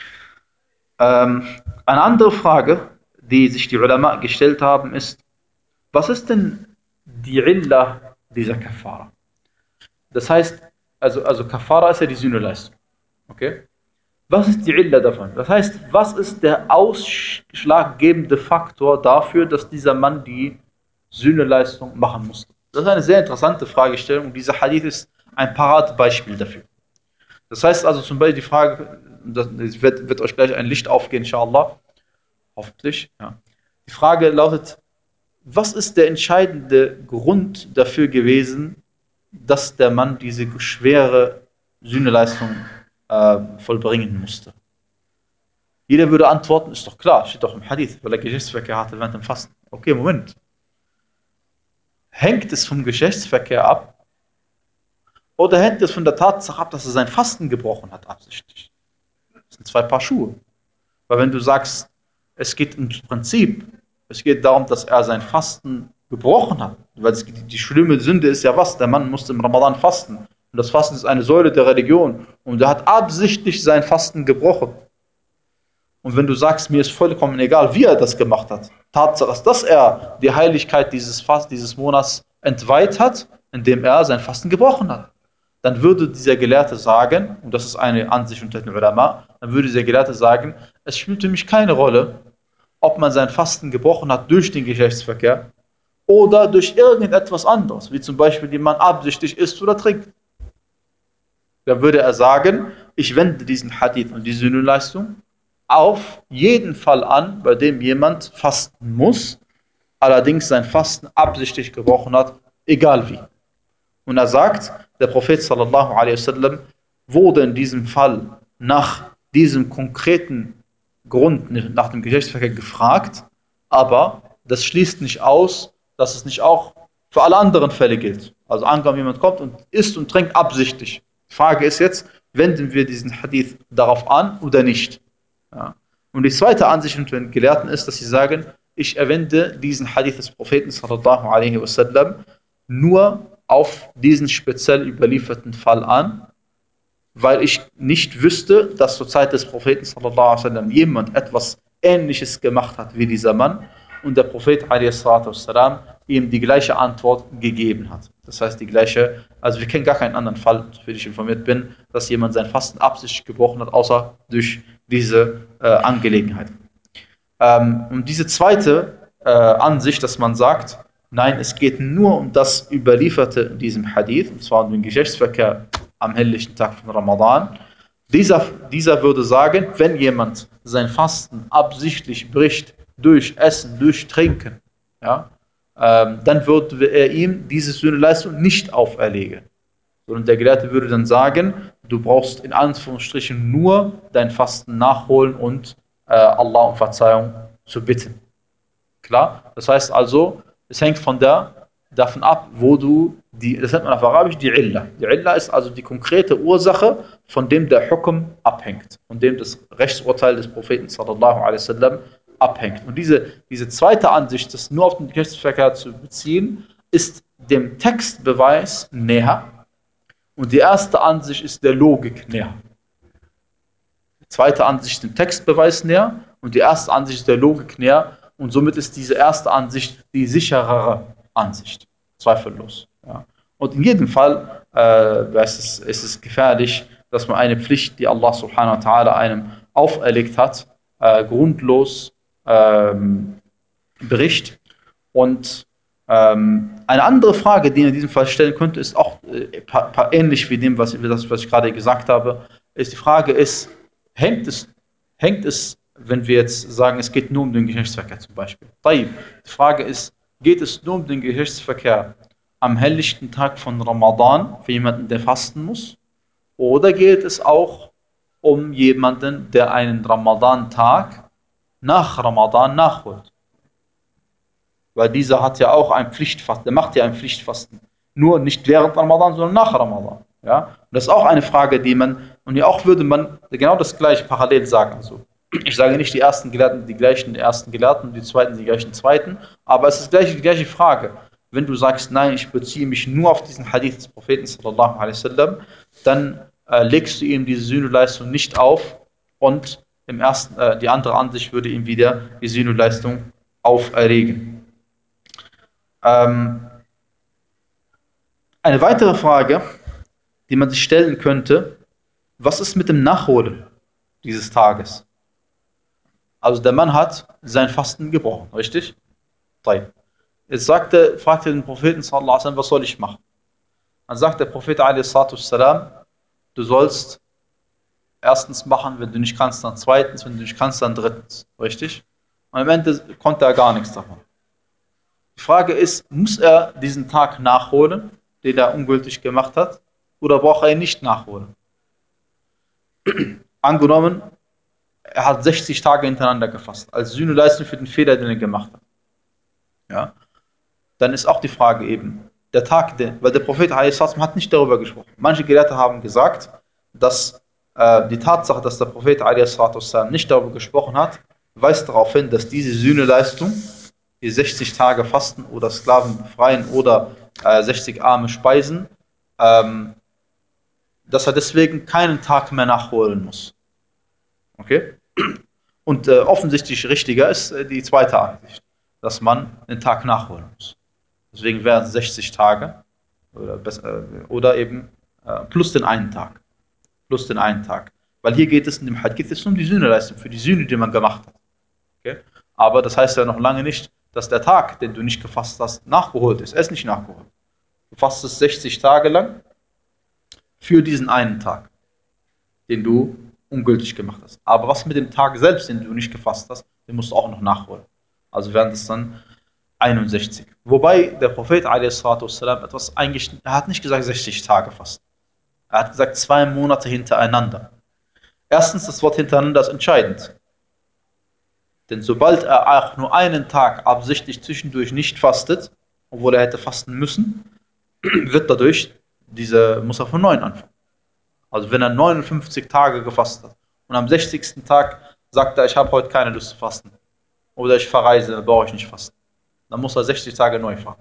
Ähm, eine andere Frage, die sich die Ulama gestellt haben, ist, was ist denn die Illa dieser Kafara? Das heißt, also, also Kafara ist ja die Sühneleistung. Okay? Was ist die Illa davon? Das heißt, was ist der ausschlaggebende Faktor dafür, dass dieser Mann die Sühneleistung machen musste? Das ist eine sehr interessante Fragestellung und dieser Hadith ist ein Paradebeispiel dafür. Das heißt also zum Beispiel die Frage, das wird, wird euch gleich ein Licht aufgehen, inshallah, hoffentlich. Ja. Die Frage lautet, was ist der entscheidende Grund dafür gewesen, dass der Mann diese schwere Sühneleistung äh, vollbringen musste? Jeder würde antworten, ist doch klar, steht doch im Hadith, weil er Geschlechtsverkehr hatte während dem Fasten. Okay, Moment. Hängt es vom Geschlechtsverkehr ab oder hängt es von der Tatsache ab, dass er sein Fasten gebrochen hat, absichtlich? Das sind zwei Paar Schuhe. Weil wenn du sagst, es geht ums Prinzip, es geht darum, dass er sein Fasten gebrochen hat, weil es, die, die schlimme Sünde ist ja was, der Mann musste im Ramadan fasten. Und das Fasten ist eine Säule der Religion. Und er hat absichtlich sein Fasten gebrochen. Und wenn du sagst, mir ist vollkommen egal, wie er das gemacht hat, Tatsache ist, dass er die Heiligkeit dieses, Fast, dieses Monats entweiht hat, indem er sein Fasten gebrochen hat, dann würde dieser Gelehrte sagen, und das ist eine Ansicht unter den Ulama, dann würde dieser Gelehrte sagen, es spielt für mich keine Rolle, ob man sein Fasten gebrochen hat durch den Geschlechtsverkehr oder durch irgendetwas anderes, wie zum Beispiel jemand absichtlich isst oder trinkt. Dann würde er sagen, ich wende diesen Hadith und diese Sühneleistung auf jeden Fall an, bei dem jemand fasten muss, allerdings sein Fasten absichtlich gebrochen hat, egal wie. Und er sagt, der Prophet sallallahu alaihi wasallam wurde in diesem Fall nach diesem konkreten Grund, nach dem Geschlechtsverkehr gefragt, aber das schließt nicht aus, dass es nicht auch für alle anderen Fälle gilt. Also angenommen, jemand kommt und isst und trinkt absichtlich. Die Frage ist jetzt, wenden wir diesen Hadith darauf an oder nicht? Ja. Und die zweite Ansicht unter den Gelehrten ist, dass sie sagen, ich erwende diesen Hadith des Propheten sallallahu alaihi wasallam nur auf diesen speziell überlieferten Fall an, weil ich nicht wüsste, dass zur Zeit des Propheten sallallahu alaihi wasallam jemand etwas Ähnliches gemacht hat wie dieser Mann und der Prophet alaihi wassalam ihm die gleiche Antwort gegeben hat. Das heißt, die gleiche, also wir kennen gar keinen anderen Fall, für den ich informiert bin, dass jemand sein Fasten absichtlich gebrochen hat, außer durch diese äh, Angelegenheit. Ähm, und diese zweite äh, Ansicht, dass man sagt, nein, es geht nur um das Überlieferte in diesem Hadith, und zwar um den Geschlechtsverkehr am helllichten Tag von Ramadan. Dieser, dieser würde sagen, wenn jemand sein Fasten absichtlich bricht durch Essen, durch Trinken, ja, ähm, dann würde er ihm diese Sühneleistung nicht auferlegen. Sondern der Gelehrte würde dann sagen, du brauchst in Anführungsstrichen nur dein Fasten nachholen und äh, Allah um Verzeihung zu bitten. Klar? Das heißt also, es hängt von der, davon ab, wo du, die, das nennt man auf Arabisch die Illa. Die Illa ist also die konkrete Ursache, von dem der Hukm abhängt, von dem das Rechtsurteil des Propheten sallallahu alaihi wasallam abhängt. Und diese, diese zweite Ansicht, das nur auf den Geschlechtsverkehr zu beziehen, ist dem Textbeweis näher. Und die erste Ansicht ist der Logik näher. Die zweite Ansicht ist dem Textbeweis näher und die erste Ansicht ist der Logik näher. Und somit ist diese erste Ansicht die sicherere Ansicht. Zweifellos. Ja. Und in jedem Fall äh, ist, es, ist es gefährlich, dass man eine Pflicht, die Allah subhanahu wa ta'ala einem auferlegt hat, äh, grundlos ähm, bricht. Und ähm, eine andere Frage, die man in diesem Fall stellen könnte, ist auch äh, pa, pa, ähnlich wie dem, was, das, was ich gerade gesagt habe. Ist die Frage ist, hängt es, hängt es, wenn wir jetzt sagen, es geht nur um den Geschlechtsverkehr zum Beispiel. Die Frage ist, geht es nur um den Geschlechtsverkehr am helllichten Tag von Ramadan für jemanden, der fasten muss? Oder geht es auch um jemanden, der einen Ramadan-Tag nach Ramadan nachholt? Weil dieser hat ja auch ein Pflichtfasten, der macht ja ein Pflichtfasten. Nur nicht während Ramadan, sondern nach Ramadan. Ja? Und das ist auch eine Frage, die man, und ja auch würde man genau das gleiche parallel sagen. Also, ich sage nicht, die ersten Gelehrten die gleichen ersten Gelehrten und die zweiten die gleichen zweiten, aber es ist gleich, die gleiche Frage. Wenn du sagst, nein, ich beziehe mich nur auf diesen Hadith des Propheten sallallahu alaihi wasallam, dann äh, legst du ihm diese Sühneleistung nicht auf und im ersten, äh, die andere Ansicht würde ihm wieder die Sühneleistung auferlegen. Ähm, eine weitere Frage, die man sich stellen könnte, was ist mit dem Nachholen dieses Tages? Also der Mann hat sein Fasten gebrochen, richtig? Jetzt sagte, fragte den Propheten sallallahu alaihi wasallam, was soll ich machen? Dann sagt der Prophet alaihi wasallam, du sollst erstens machen, wenn du nicht kannst, dann zweitens, wenn du nicht kannst, dann drittens, richtig? Und am Ende konnte er gar nichts davon. Die Frage ist, muss er diesen Tag nachholen, den er ungültig gemacht hat, oder braucht er ihn nicht nachholen? Angenommen, er hat sechzig Tage hintereinander gefasst, als Sühneleistung für den Fehler, den er gemacht hat. Ja? Dann ist auch die Frage eben, der Tag, der, weil der Prophet a s. hat nicht darüber gesprochen. Manche Gelehrte haben gesagt, dass äh, die Tatsache, dass der Prophet a s. nicht darüber gesprochen hat, weist darauf hin, dass diese Sühneleistung, die sechzig Tage Fasten oder Sklaven befreien oder äh, sechzig Arme speisen, ähm, dass er deswegen keinen Tag mehr nachholen muss. Okay? Und äh, offensichtlich richtiger ist äh, die zweite Ansicht, dass man den Tag nachholen muss. Deswegen wären es sechzig Tage oder, besser, oder eben äh, plus den einen Tag. Plus den einen Tag. Weil hier geht es in dem Hadith um die Sühneleistung, für die Sühne, die man gemacht hat. Okay? Aber das heißt ja noch lange nicht, dass der Tag, den du nicht gefasst hast, nachgeholt ist. Er ist nicht nachgeholt. Du fastest sechzig Tage lang für diesen einen Tag, den du ungültig gemacht hast. Aber was mit dem Tag selbst, den du nicht gefasst hast, den musst du auch noch nachholen. Also wären das dann einundsechzig. Wobei der Prophet a s. etwas eigentlich, er hat nicht gesagt sechzig Tage fasten. Er hat gesagt zwei Monate hintereinander. Erstens, das Wort hintereinander ist entscheidend. Denn sobald er auch nur einen Tag absichtlich zwischendurch nicht fastet, obwohl er hätte fasten müssen, wird dadurch diese, muss er von neuem anfangen. Also wenn er neunundfünfzig Tage gefastet hat und am sechzigsten Tag sagt er, ich habe heute keine Lust zu fasten oder ich verreise, dann brauche ich nicht fasten, dann muss er sechzig Tage neu fahren.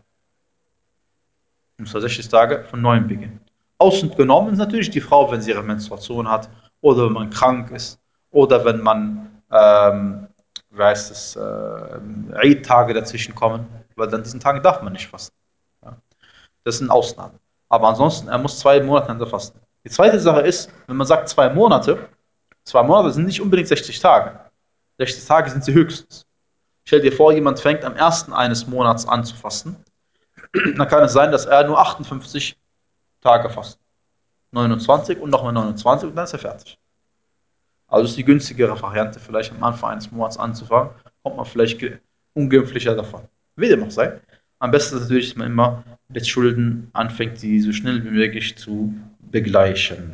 Dann muss er sechzig Tage von neuem beginnen. Außen genommen ist natürlich die Frau, wenn sie ihre Menstruation hat oder wenn man krank ist oder wenn man, ähm, wie heißt es, äh, Eid-Tage dazwischen kommen, weil an diesen Tagen darf man nicht fasten. Ja. Das sind Ausnahmen. Aber ansonsten, er muss zwei Monate hinter fasten. Die zweite Sache ist, wenn man sagt zwei Monate, zwei Monate sind nicht unbedingt sechzig Tage. sechzig Tage sind sie höchstens. Stell dir vor, jemand fängt am ersten eines Monats an zu fasten. Dann kann es sein, dass er nur achtundfünfzig Tage fastet. neunundzwanzig und nochmal neunundzwanzig und dann ist er fertig. Also ist die günstigere Variante, vielleicht am Anfang eines Monats anzufangen, kommt man vielleicht unglimpflicher davon. Wie dem auch sei. Am besten ist natürlich, dass man immer mit Schulden anfängt, die so schnell wie möglich zu begleichen.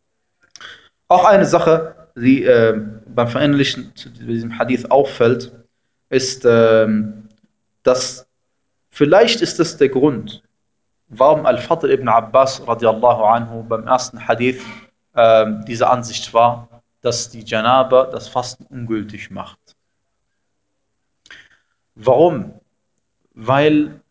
Auch eine Sache, die äh, beim Verinnerlichen zu diesem Hadith auffällt, ist, äh, dass vielleicht ist das der Grund, warum Al-Fadl ibn Abbas radiallahu anhu beim ersten Hadith äh, diese Ansicht war, dass die Janaba das Fasten ungültig macht. Warum? Weil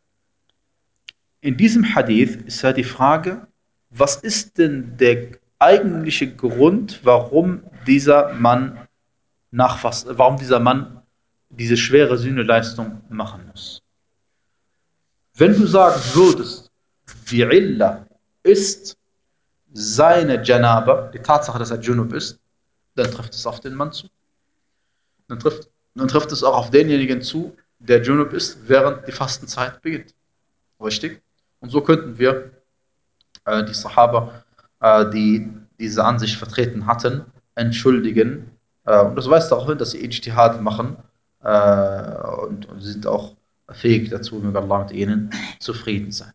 in diesem Hadith ist ja die Frage, was ist denn der eigentliche Grund, warum dieser Mann nachfasten, warum dieser Mann diese schwere Sühneleistung machen muss. Wenn du sagen würdest, die Illa ist seine Janaba, die Tatsache, dass er Junub ist, dann trifft es auf den Mann zu. Dann trifft, dann trifft es auch auf denjenigen zu, der Junub ist, während die Fastenzeit beginnt. Richtig? Und so könnten wir äh, die Sahaba, äh, die diese Ansicht vertreten hatten, entschuldigen. Äh, und das weist darauf hin, dass sie Ijtihad machen äh, und, und sind auch fähig dazu, möge Allah mit ihnen zufrieden sein.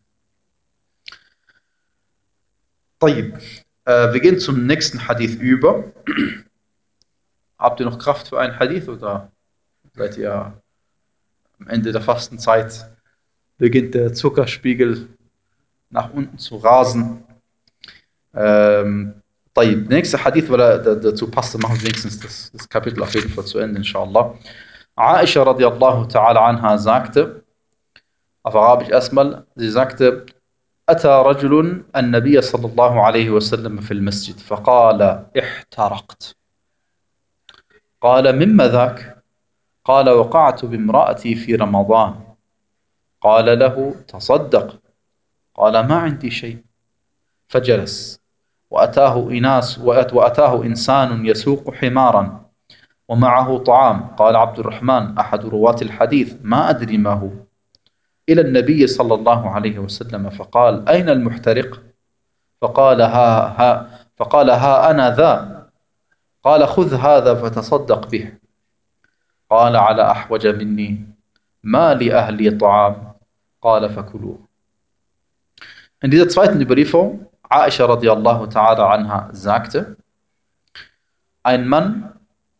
طيب. Äh, wir gehen zum nächsten Hadith über. Habt ihr noch Kraft für einen Hadith oder seid ihr am Ende der Fastenzeit? Beginnt der Zuckerspiegel nach unten zu rasen. Ähm, طيب, der nächste Hadith, weil er dazu passt, machen wir wenigstens das, das Kapitel auf jeden Fall zu Ende, inshallah. Aisha radiallahu ta'ala anha sagte, auf Arabisch erstmal, sie sagte, أتى رجل النبي صلى الله عليه وسلم في المسجد فقال احترقت قال مما ذاك قال وقعت بامرأتي في رمضان قال له تصدق قال ما عندي شيء فجلس وأتاه إناس وأتاه إنسان يسوق حمارا ومعه طعام قال عبد الرحمن أحد رواة الحديث ما أدري ما هو إلى النبي صلى الله عليه وسلم فقال أين المحترق فقال ها ها فقال ها أنا ذا قال خذ هذا فتصدق به قال على أحوج مني ما لأهلي طعام قال فكلوه. In dieser zweiten Überlieferung, Aisha radiallahu ta'ala anha sagte, ein Mann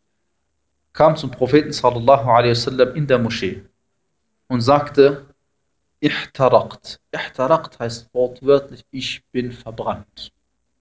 kam zum Propheten sallallahu alaihi wasallam in der Moschee und sagte, Ihtaraqt. Ihtaraqt heißt wortwörtlich, ich bin verbrannt.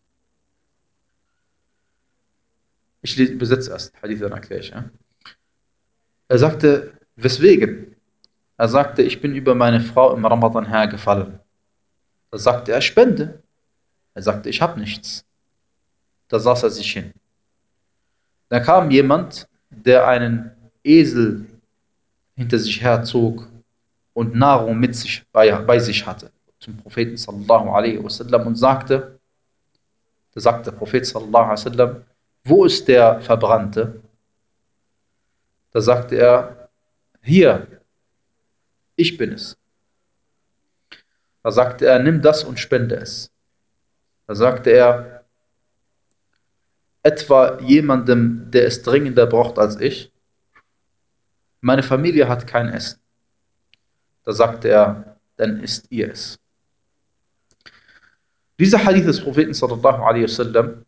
Ich übersetze erst, Hadith, dann erkläre ich. Ja? Er sagte, weswegen? Er sagte, ich bin über meine Frau im Ramadan hergefallen. Da sagte er, spende. Er sagte, ich habe nichts. Da saß er sich hin. Da kam jemand, der einen Esel hinter sich herzog und Nahrung mit sich bei, bei sich hatte, zum Propheten sallallahu alaihi wasallam und sagte, da sagte der Prophet sallallahu alaihi wasallam, wo ist der Verbrannte? Da sagte er, hier, ich bin es. Da sagte er, nimm das und spende es. Da sagte er, etwa jemandem, der es dringender braucht als ich. Meine Familie hat kein Essen. Da sagte er, dann isst ihr es. Dieser Hadith des Propheten sallallahu alaihi wasallam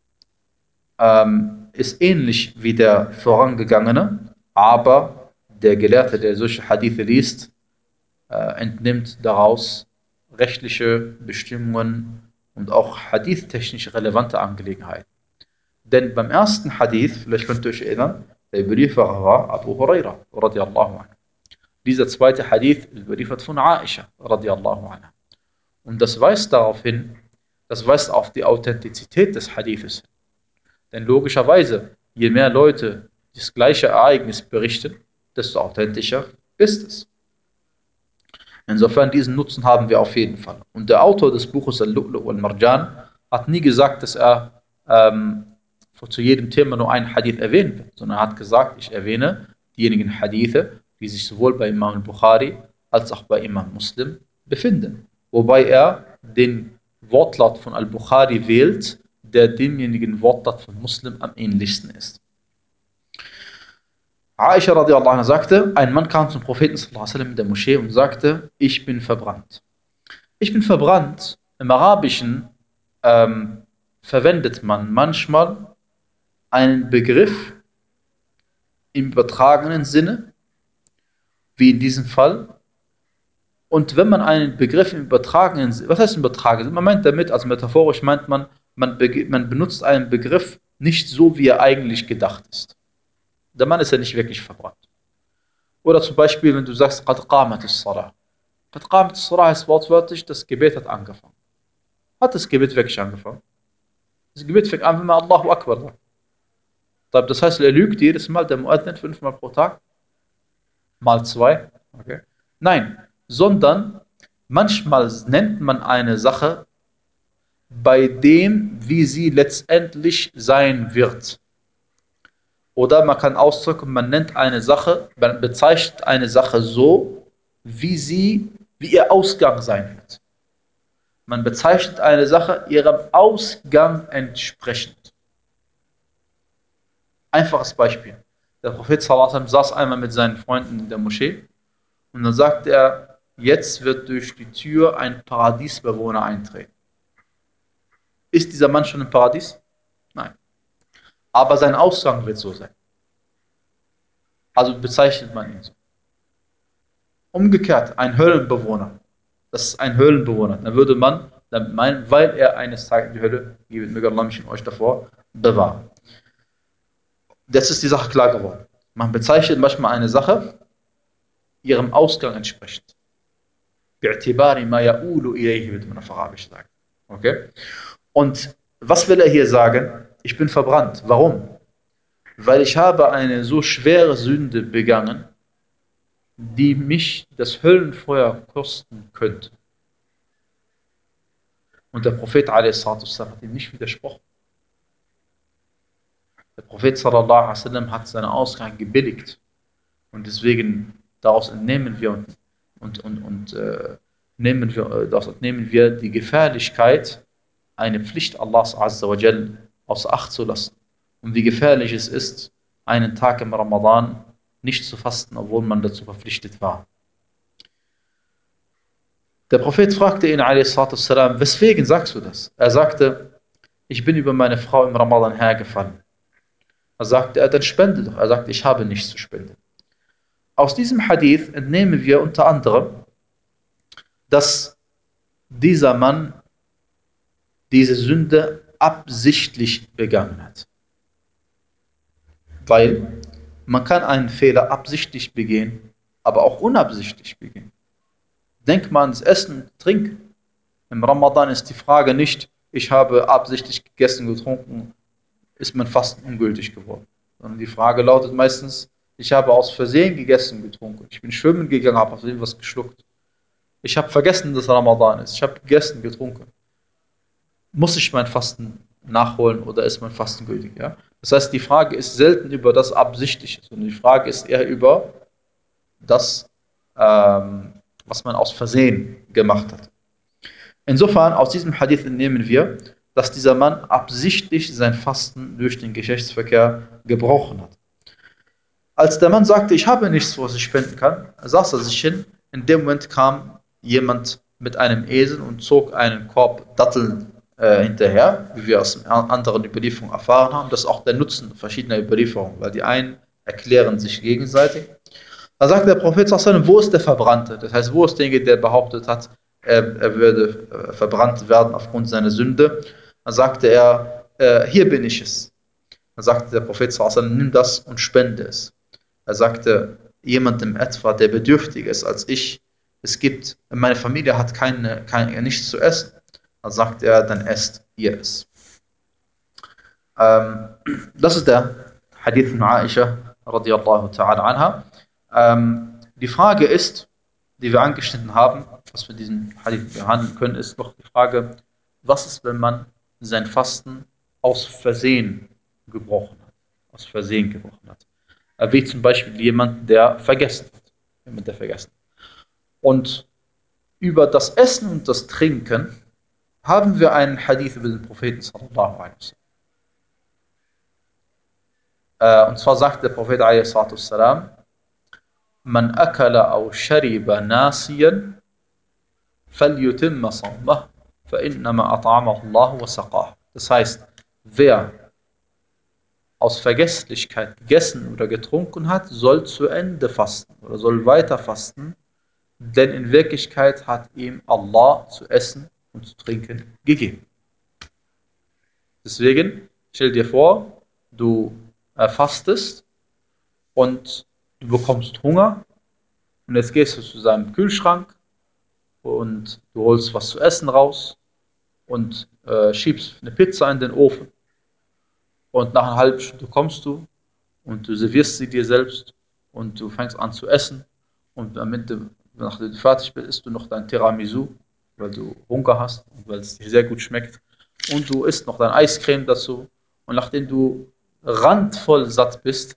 ähm, ist ähnlich wie der vorangegangene, aber der Gelehrte, der solche Hadithe liest, äh, entnimmt daraus rechtliche Bestimmungen und auch hadith-technisch relevante Angelegenheiten. Denn beim ersten Hadith, vielleicht könnt ihr euch erinnern, der Überlieferer war Abu Huraira radiallahu anhu. Dieser zweite Hadith ist überliefert von Aisha radiallahu anha. Und das weist darauf hin, das weist auf die Authentizität des Hadithes. Denn logischerweise, je mehr Leute das gleiche Ereignis berichten, desto authentischer ist es. Insofern diesen Nutzen haben wir auf jeden Fall. Und der Autor des Buches Al-Lu'lu' wal-Marjan hat nie gesagt, dass er ähm, zu jedem Thema nur einen Hadith erwähnen wird, sondern er hat gesagt, ich erwähne diejenigen Hadithe, die sich sowohl bei Imam al-Bukhari als auch bei Imam Muslim befinden. Wobei er den Wortlaut von al-Bukhari wählt, der demjenigen Wortlaut von Muslim am ähnlichsten ist. Aisha radiallahu anha sagte, ein Mann kam zum Propheten sallallahu alaihi wasallam in der Moschee und sagte, ich bin verbrannt. Ich bin verbrannt. Im Arabischen ähm, verwendet man manchmal einen Begriff im übertragenen Sinne, wie in diesem Fall. Und wenn man einen Begriff im übertragenen Sinne, was heißt im übertragenen Sinne? Man meint damit, also metaphorisch meint man, man, man benutzt einen Begriff nicht so, wie er eigentlich gedacht ist. Der Mann ist ja nicht wirklich verbrannt. Oder zum Beispiel, wenn du sagst, قَدْ قَامَتِ الصَّلَاةِ. قَدْ قَامَتِ الصَّلَاةِ heißt wortwörtlich, das Gebet hat angefangen. Hat das Gebet wirklich angefangen? Das Gebet fängt an, wenn man Allahu Akbar sagt. Das heißt, er lügt jedes Mal, der Muadhin fünfmal pro Tag, mal zwei. Okay. Nein, sondern manchmal nennt man eine Sache bei dem, wie sie letztendlich sein wird. Oder man kann ausdrücken, man nennt eine Sache, man bezeichnet eine Sache so, wie sie, wie ihr Ausgang sein wird. Man bezeichnet eine Sache ihrem Ausgang entsprechend. Einfaches Beispiel. Der Prophet sallallahu alaihi wasallam saß einmal mit seinen Freunden in der Moschee und dann sagte er, jetzt wird durch die Tür ein Paradiesbewohner eintreten. Ist dieser Mann schon im Paradies? Nein. Aber sein Ausgang wird so sein. Also bezeichnet man ihn so. Umgekehrt, ein Höllenbewohner. Das ist ein Höllenbewohner. Dann würde man damit meinen, weil er eines Tages in die Hölle, möge Allah mich und euch davor bewahren. Jetzt ist die Sache klar geworden. Man bezeichnet manchmal eine Sache ihrem Ausgang entsprechend. Bi'tibari ma ya'ulu ilayhi, wird man auf Arabisch sagen. Okay? Und was will er hier sagen? Ich bin verbrannt. Warum? Weil ich habe eine so schwere Sünde begangen, die mich das Höllenfeuer kosten könnte. Und der Prophet a s. hat ihm nicht widersprochen. Der Prophet sallallahu alaihi wasallam hat seine Aussagen gebilligt. Und deswegen daraus entnehmen wir und, und, und, und äh, nehmen wir, äh, daraus entnehmen wir die Gefährlichkeit, eine Pflicht Allahs azza wa jal außer Acht zu lassen. Und wie gefährlich es ist, einen Tag im Ramadan nicht zu fasten, obwohl man dazu verpflichtet war. Der Prophet fragte ihn, a s. weswegen sagst du das? Er sagte, ich bin über meine Frau im Ramadan hergefallen. Da sagte er, dann spende doch. Er sagte, ich habe nichts zu spenden. Aus diesem Hadith entnehmen wir unter anderem, dass dieser Mann diese Sünde absichtlich begangen hat. Weil man kann einen Fehler absichtlich begehen, aber auch unabsichtlich begehen. Denk mal ans Essen und Trinken. Im Ramadan ist die Frage nicht, ich habe absichtlich gegessen und getrunken, ist mein Fasten ungültig geworden. Sondern die Frage lautet meistens, ich habe aus Versehen gegessen und getrunken. Ich bin schwimmen gegangen, habe aus Versehen was geschluckt. Ich habe vergessen, dass Ramadan ist. Ich habe gegessen und getrunken. Muss ich mein Fasten nachholen oder ist mein Fasten gültig? Ja? Das heißt, die Frage ist selten über das Absichtliche, sondern die Frage ist eher über das, ähm, was man aus Versehen gemacht hat. Insofern, aus diesem Hadith entnehmen wir, dass dieser Mann absichtlich sein Fasten durch den Geschlechtsverkehr gebrochen hat. Als der Mann sagte, ich habe nichts, was ich spenden kann, saß er sich hin. In dem Moment kam jemand mit einem Esel und zog einen Korb Datteln äh, hinterher, wie wir aus anderen Überlieferungen erfahren haben. Das ist auch der Nutzen verschiedener Überlieferungen, weil die einen erklären sich gegenseitig. Da sagt der Prophet, wo ist der Verbrannte? Das heißt, wo ist derjenige, der behauptet hat, er, er würde äh, verbrannt werden aufgrund seiner Sünde? Dann sagte er, äh, hier bin ich es. Dann sagte der Prophet, nimm das und spende es. Er sagte, jemandem etwa, der bedürftig ist als ich, es gibt, meine Familie hat keine, keine, nichts zu essen. Dann sagt er, dann esst ihr es. Ähm, das ist der Hadith von Aisha radiallahu ta'ala anha. Ähm, die Frage ist, die wir angeschnitten haben, was wir diesen Hadith behandeln können, ist noch die Frage, was ist, wenn man sein Fasten aus Versehen gebrochen hat? Aus Versehen gebrochen hat. Wie zum Beispiel jemand, der vergessen hat. Jemand, der vergessen hat. Und über das Essen und das Trinken haben wir einen Hadith über den Propheten sallallahu alaihi wasallam. Äh, und zwar sagt der Prophet alaihi salatu wassalam, man akala aw shariba nasiyan falyutimma sawmah fa innama at'amahu Allah wa saqah. Das heißt, wer aus Vergesslichkeit gegessen oder getrunken hat, soll zu Ende fasten oder soll weiter fasten, denn in Wirklichkeit hat ihm Allah zu essen und zu trinken gegeben. Deswegen stell dir vor, du äh, fastest und du bekommst Hunger und jetzt gehst du zu seinem Kühlschrank und du holst was zu essen raus und äh, schiebst eine Pizza in den Ofen und nach einer halben Stunde kommst du und du servierst sie dir selbst und du fängst an zu essen und am Ende, nachdem du fertig bist, isst du noch dein Tiramisu, weil du Hunger hast und weil es dir sehr gut schmeckt und du isst noch dein Eiscreme dazu und nachdem du randvoll satt bist,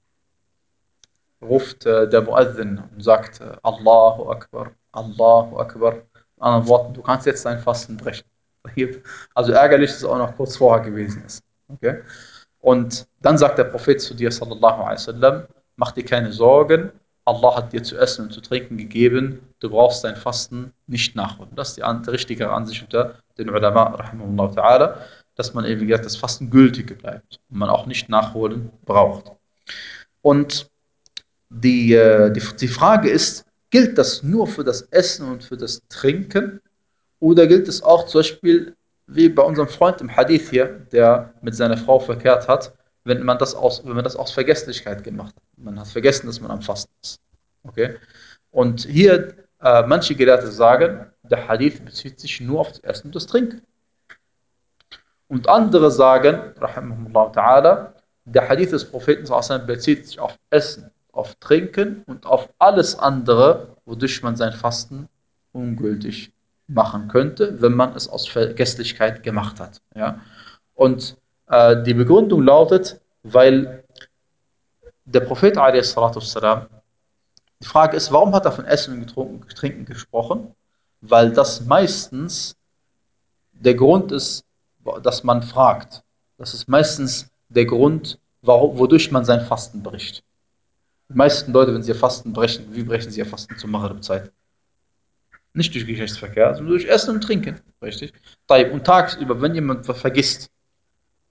ruft äh, der Muazzin und sagt äh, Allahu Akbar, Allahu Akbar. In anderen Worten, du kannst jetzt dein Fasten brechen. Also ärgerlich, dass es auch noch kurz vorher gewesen ist. Okay? Und dann sagt der Prophet zu dir, sallallahu alaihi wasallam, mach dir keine Sorgen, Allah hat dir zu essen und zu trinken gegeben, du brauchst dein Fasten nicht nachholen. Das ist die richtige Ansicht unter den Ulama, rahimahullah ta'ala, dass man eben gesagt, das Fasten gültig bleibt und man auch nicht nachholen braucht. Und die, die, die Frage ist, gilt das nur für das Essen und für das Trinken oder gilt es auch zum Beispiel wie bei unserem Freund im Hadith hier, der mit seiner Frau verkehrt hat, wenn man das aus, wenn man das aus Vergesslichkeit gemacht hat. Man hat vergessen, dass man am Fasten ist. Okay? Und hier, äh, manche Gelehrte sagen, der Hadith bezieht sich nur auf das Essen und das Trinken. Und andere sagen, rahimahullah ta'ala, der Hadith des Propheten bezieht sich auf Essen, auf Trinken und auf alles andere, wodurch man sein Fasten ungültig machen könnte, wenn man es aus Vergesslichkeit gemacht hat. Ja? Und äh, die Begründung lautet, weil der Prophet a s. Die Frage ist, warum hat er von Essen und Trinken gesprochen? Weil das meistens der Grund ist, dass man fragt. Das ist meistens der Grund, wodurch man sein Fasten bricht. Die meisten Leute, wenn sie ihr Fasten brechen, wie brechen sie ihr Fasten zur Maghrib-Zeit? Nicht durch Geschlechtsverkehr, sondern durch Essen und Trinken. Richtig? Und tagsüber, wenn jemand vergisst,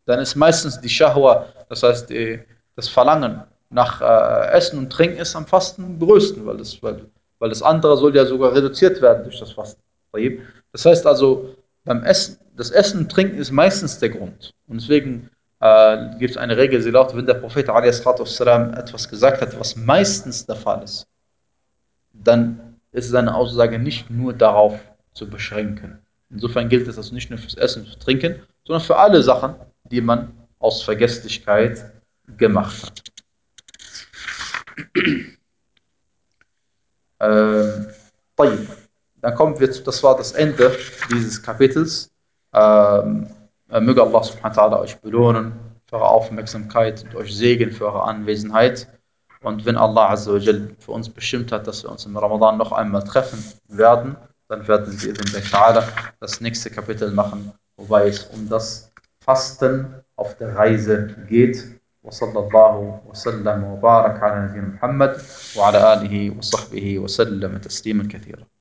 dann ist meistens die Shahwa, das heißt die, das Verlangen nach äh, Essen und Trinken ist am Fasten am größten, weil das, weil, weil das andere soll ja sogar reduziert werden durch das Fasten. Das heißt also, beim Essen, das Essen und Trinken ist meistens der Grund. Und deswegen äh, gibt es eine Regel, sie lautet, wenn der Prophet والسلام, etwas gesagt hat, was meistens der Fall ist, dann ist seine Aussage nicht nur darauf zu beschränken. Insofern gilt es also nicht nur fürs Essen und Trinken, sondern für alle Sachen, die man aus Vergesslichkeit gemacht hat. Ähm, Dann kommen wir zu, das war das Ende dieses Kapitels. Ähm, möge Allah subhanahu wa ta'ala euch belohnen für eure Aufmerksamkeit und euch segnen für eure Anwesenheit. Und wenn Allah Azza wa Jal für uns bestimmt hat, dass wir uns im Ramadan noch einmal treffen werden, dann werden wir das nächste Kapitel machen, wobei es um das Fasten auf der Reise geht. وصلى الله وسلم وبارك على نبينا محمد وعلى آله وصحبه وسلم تسليما كثيرا.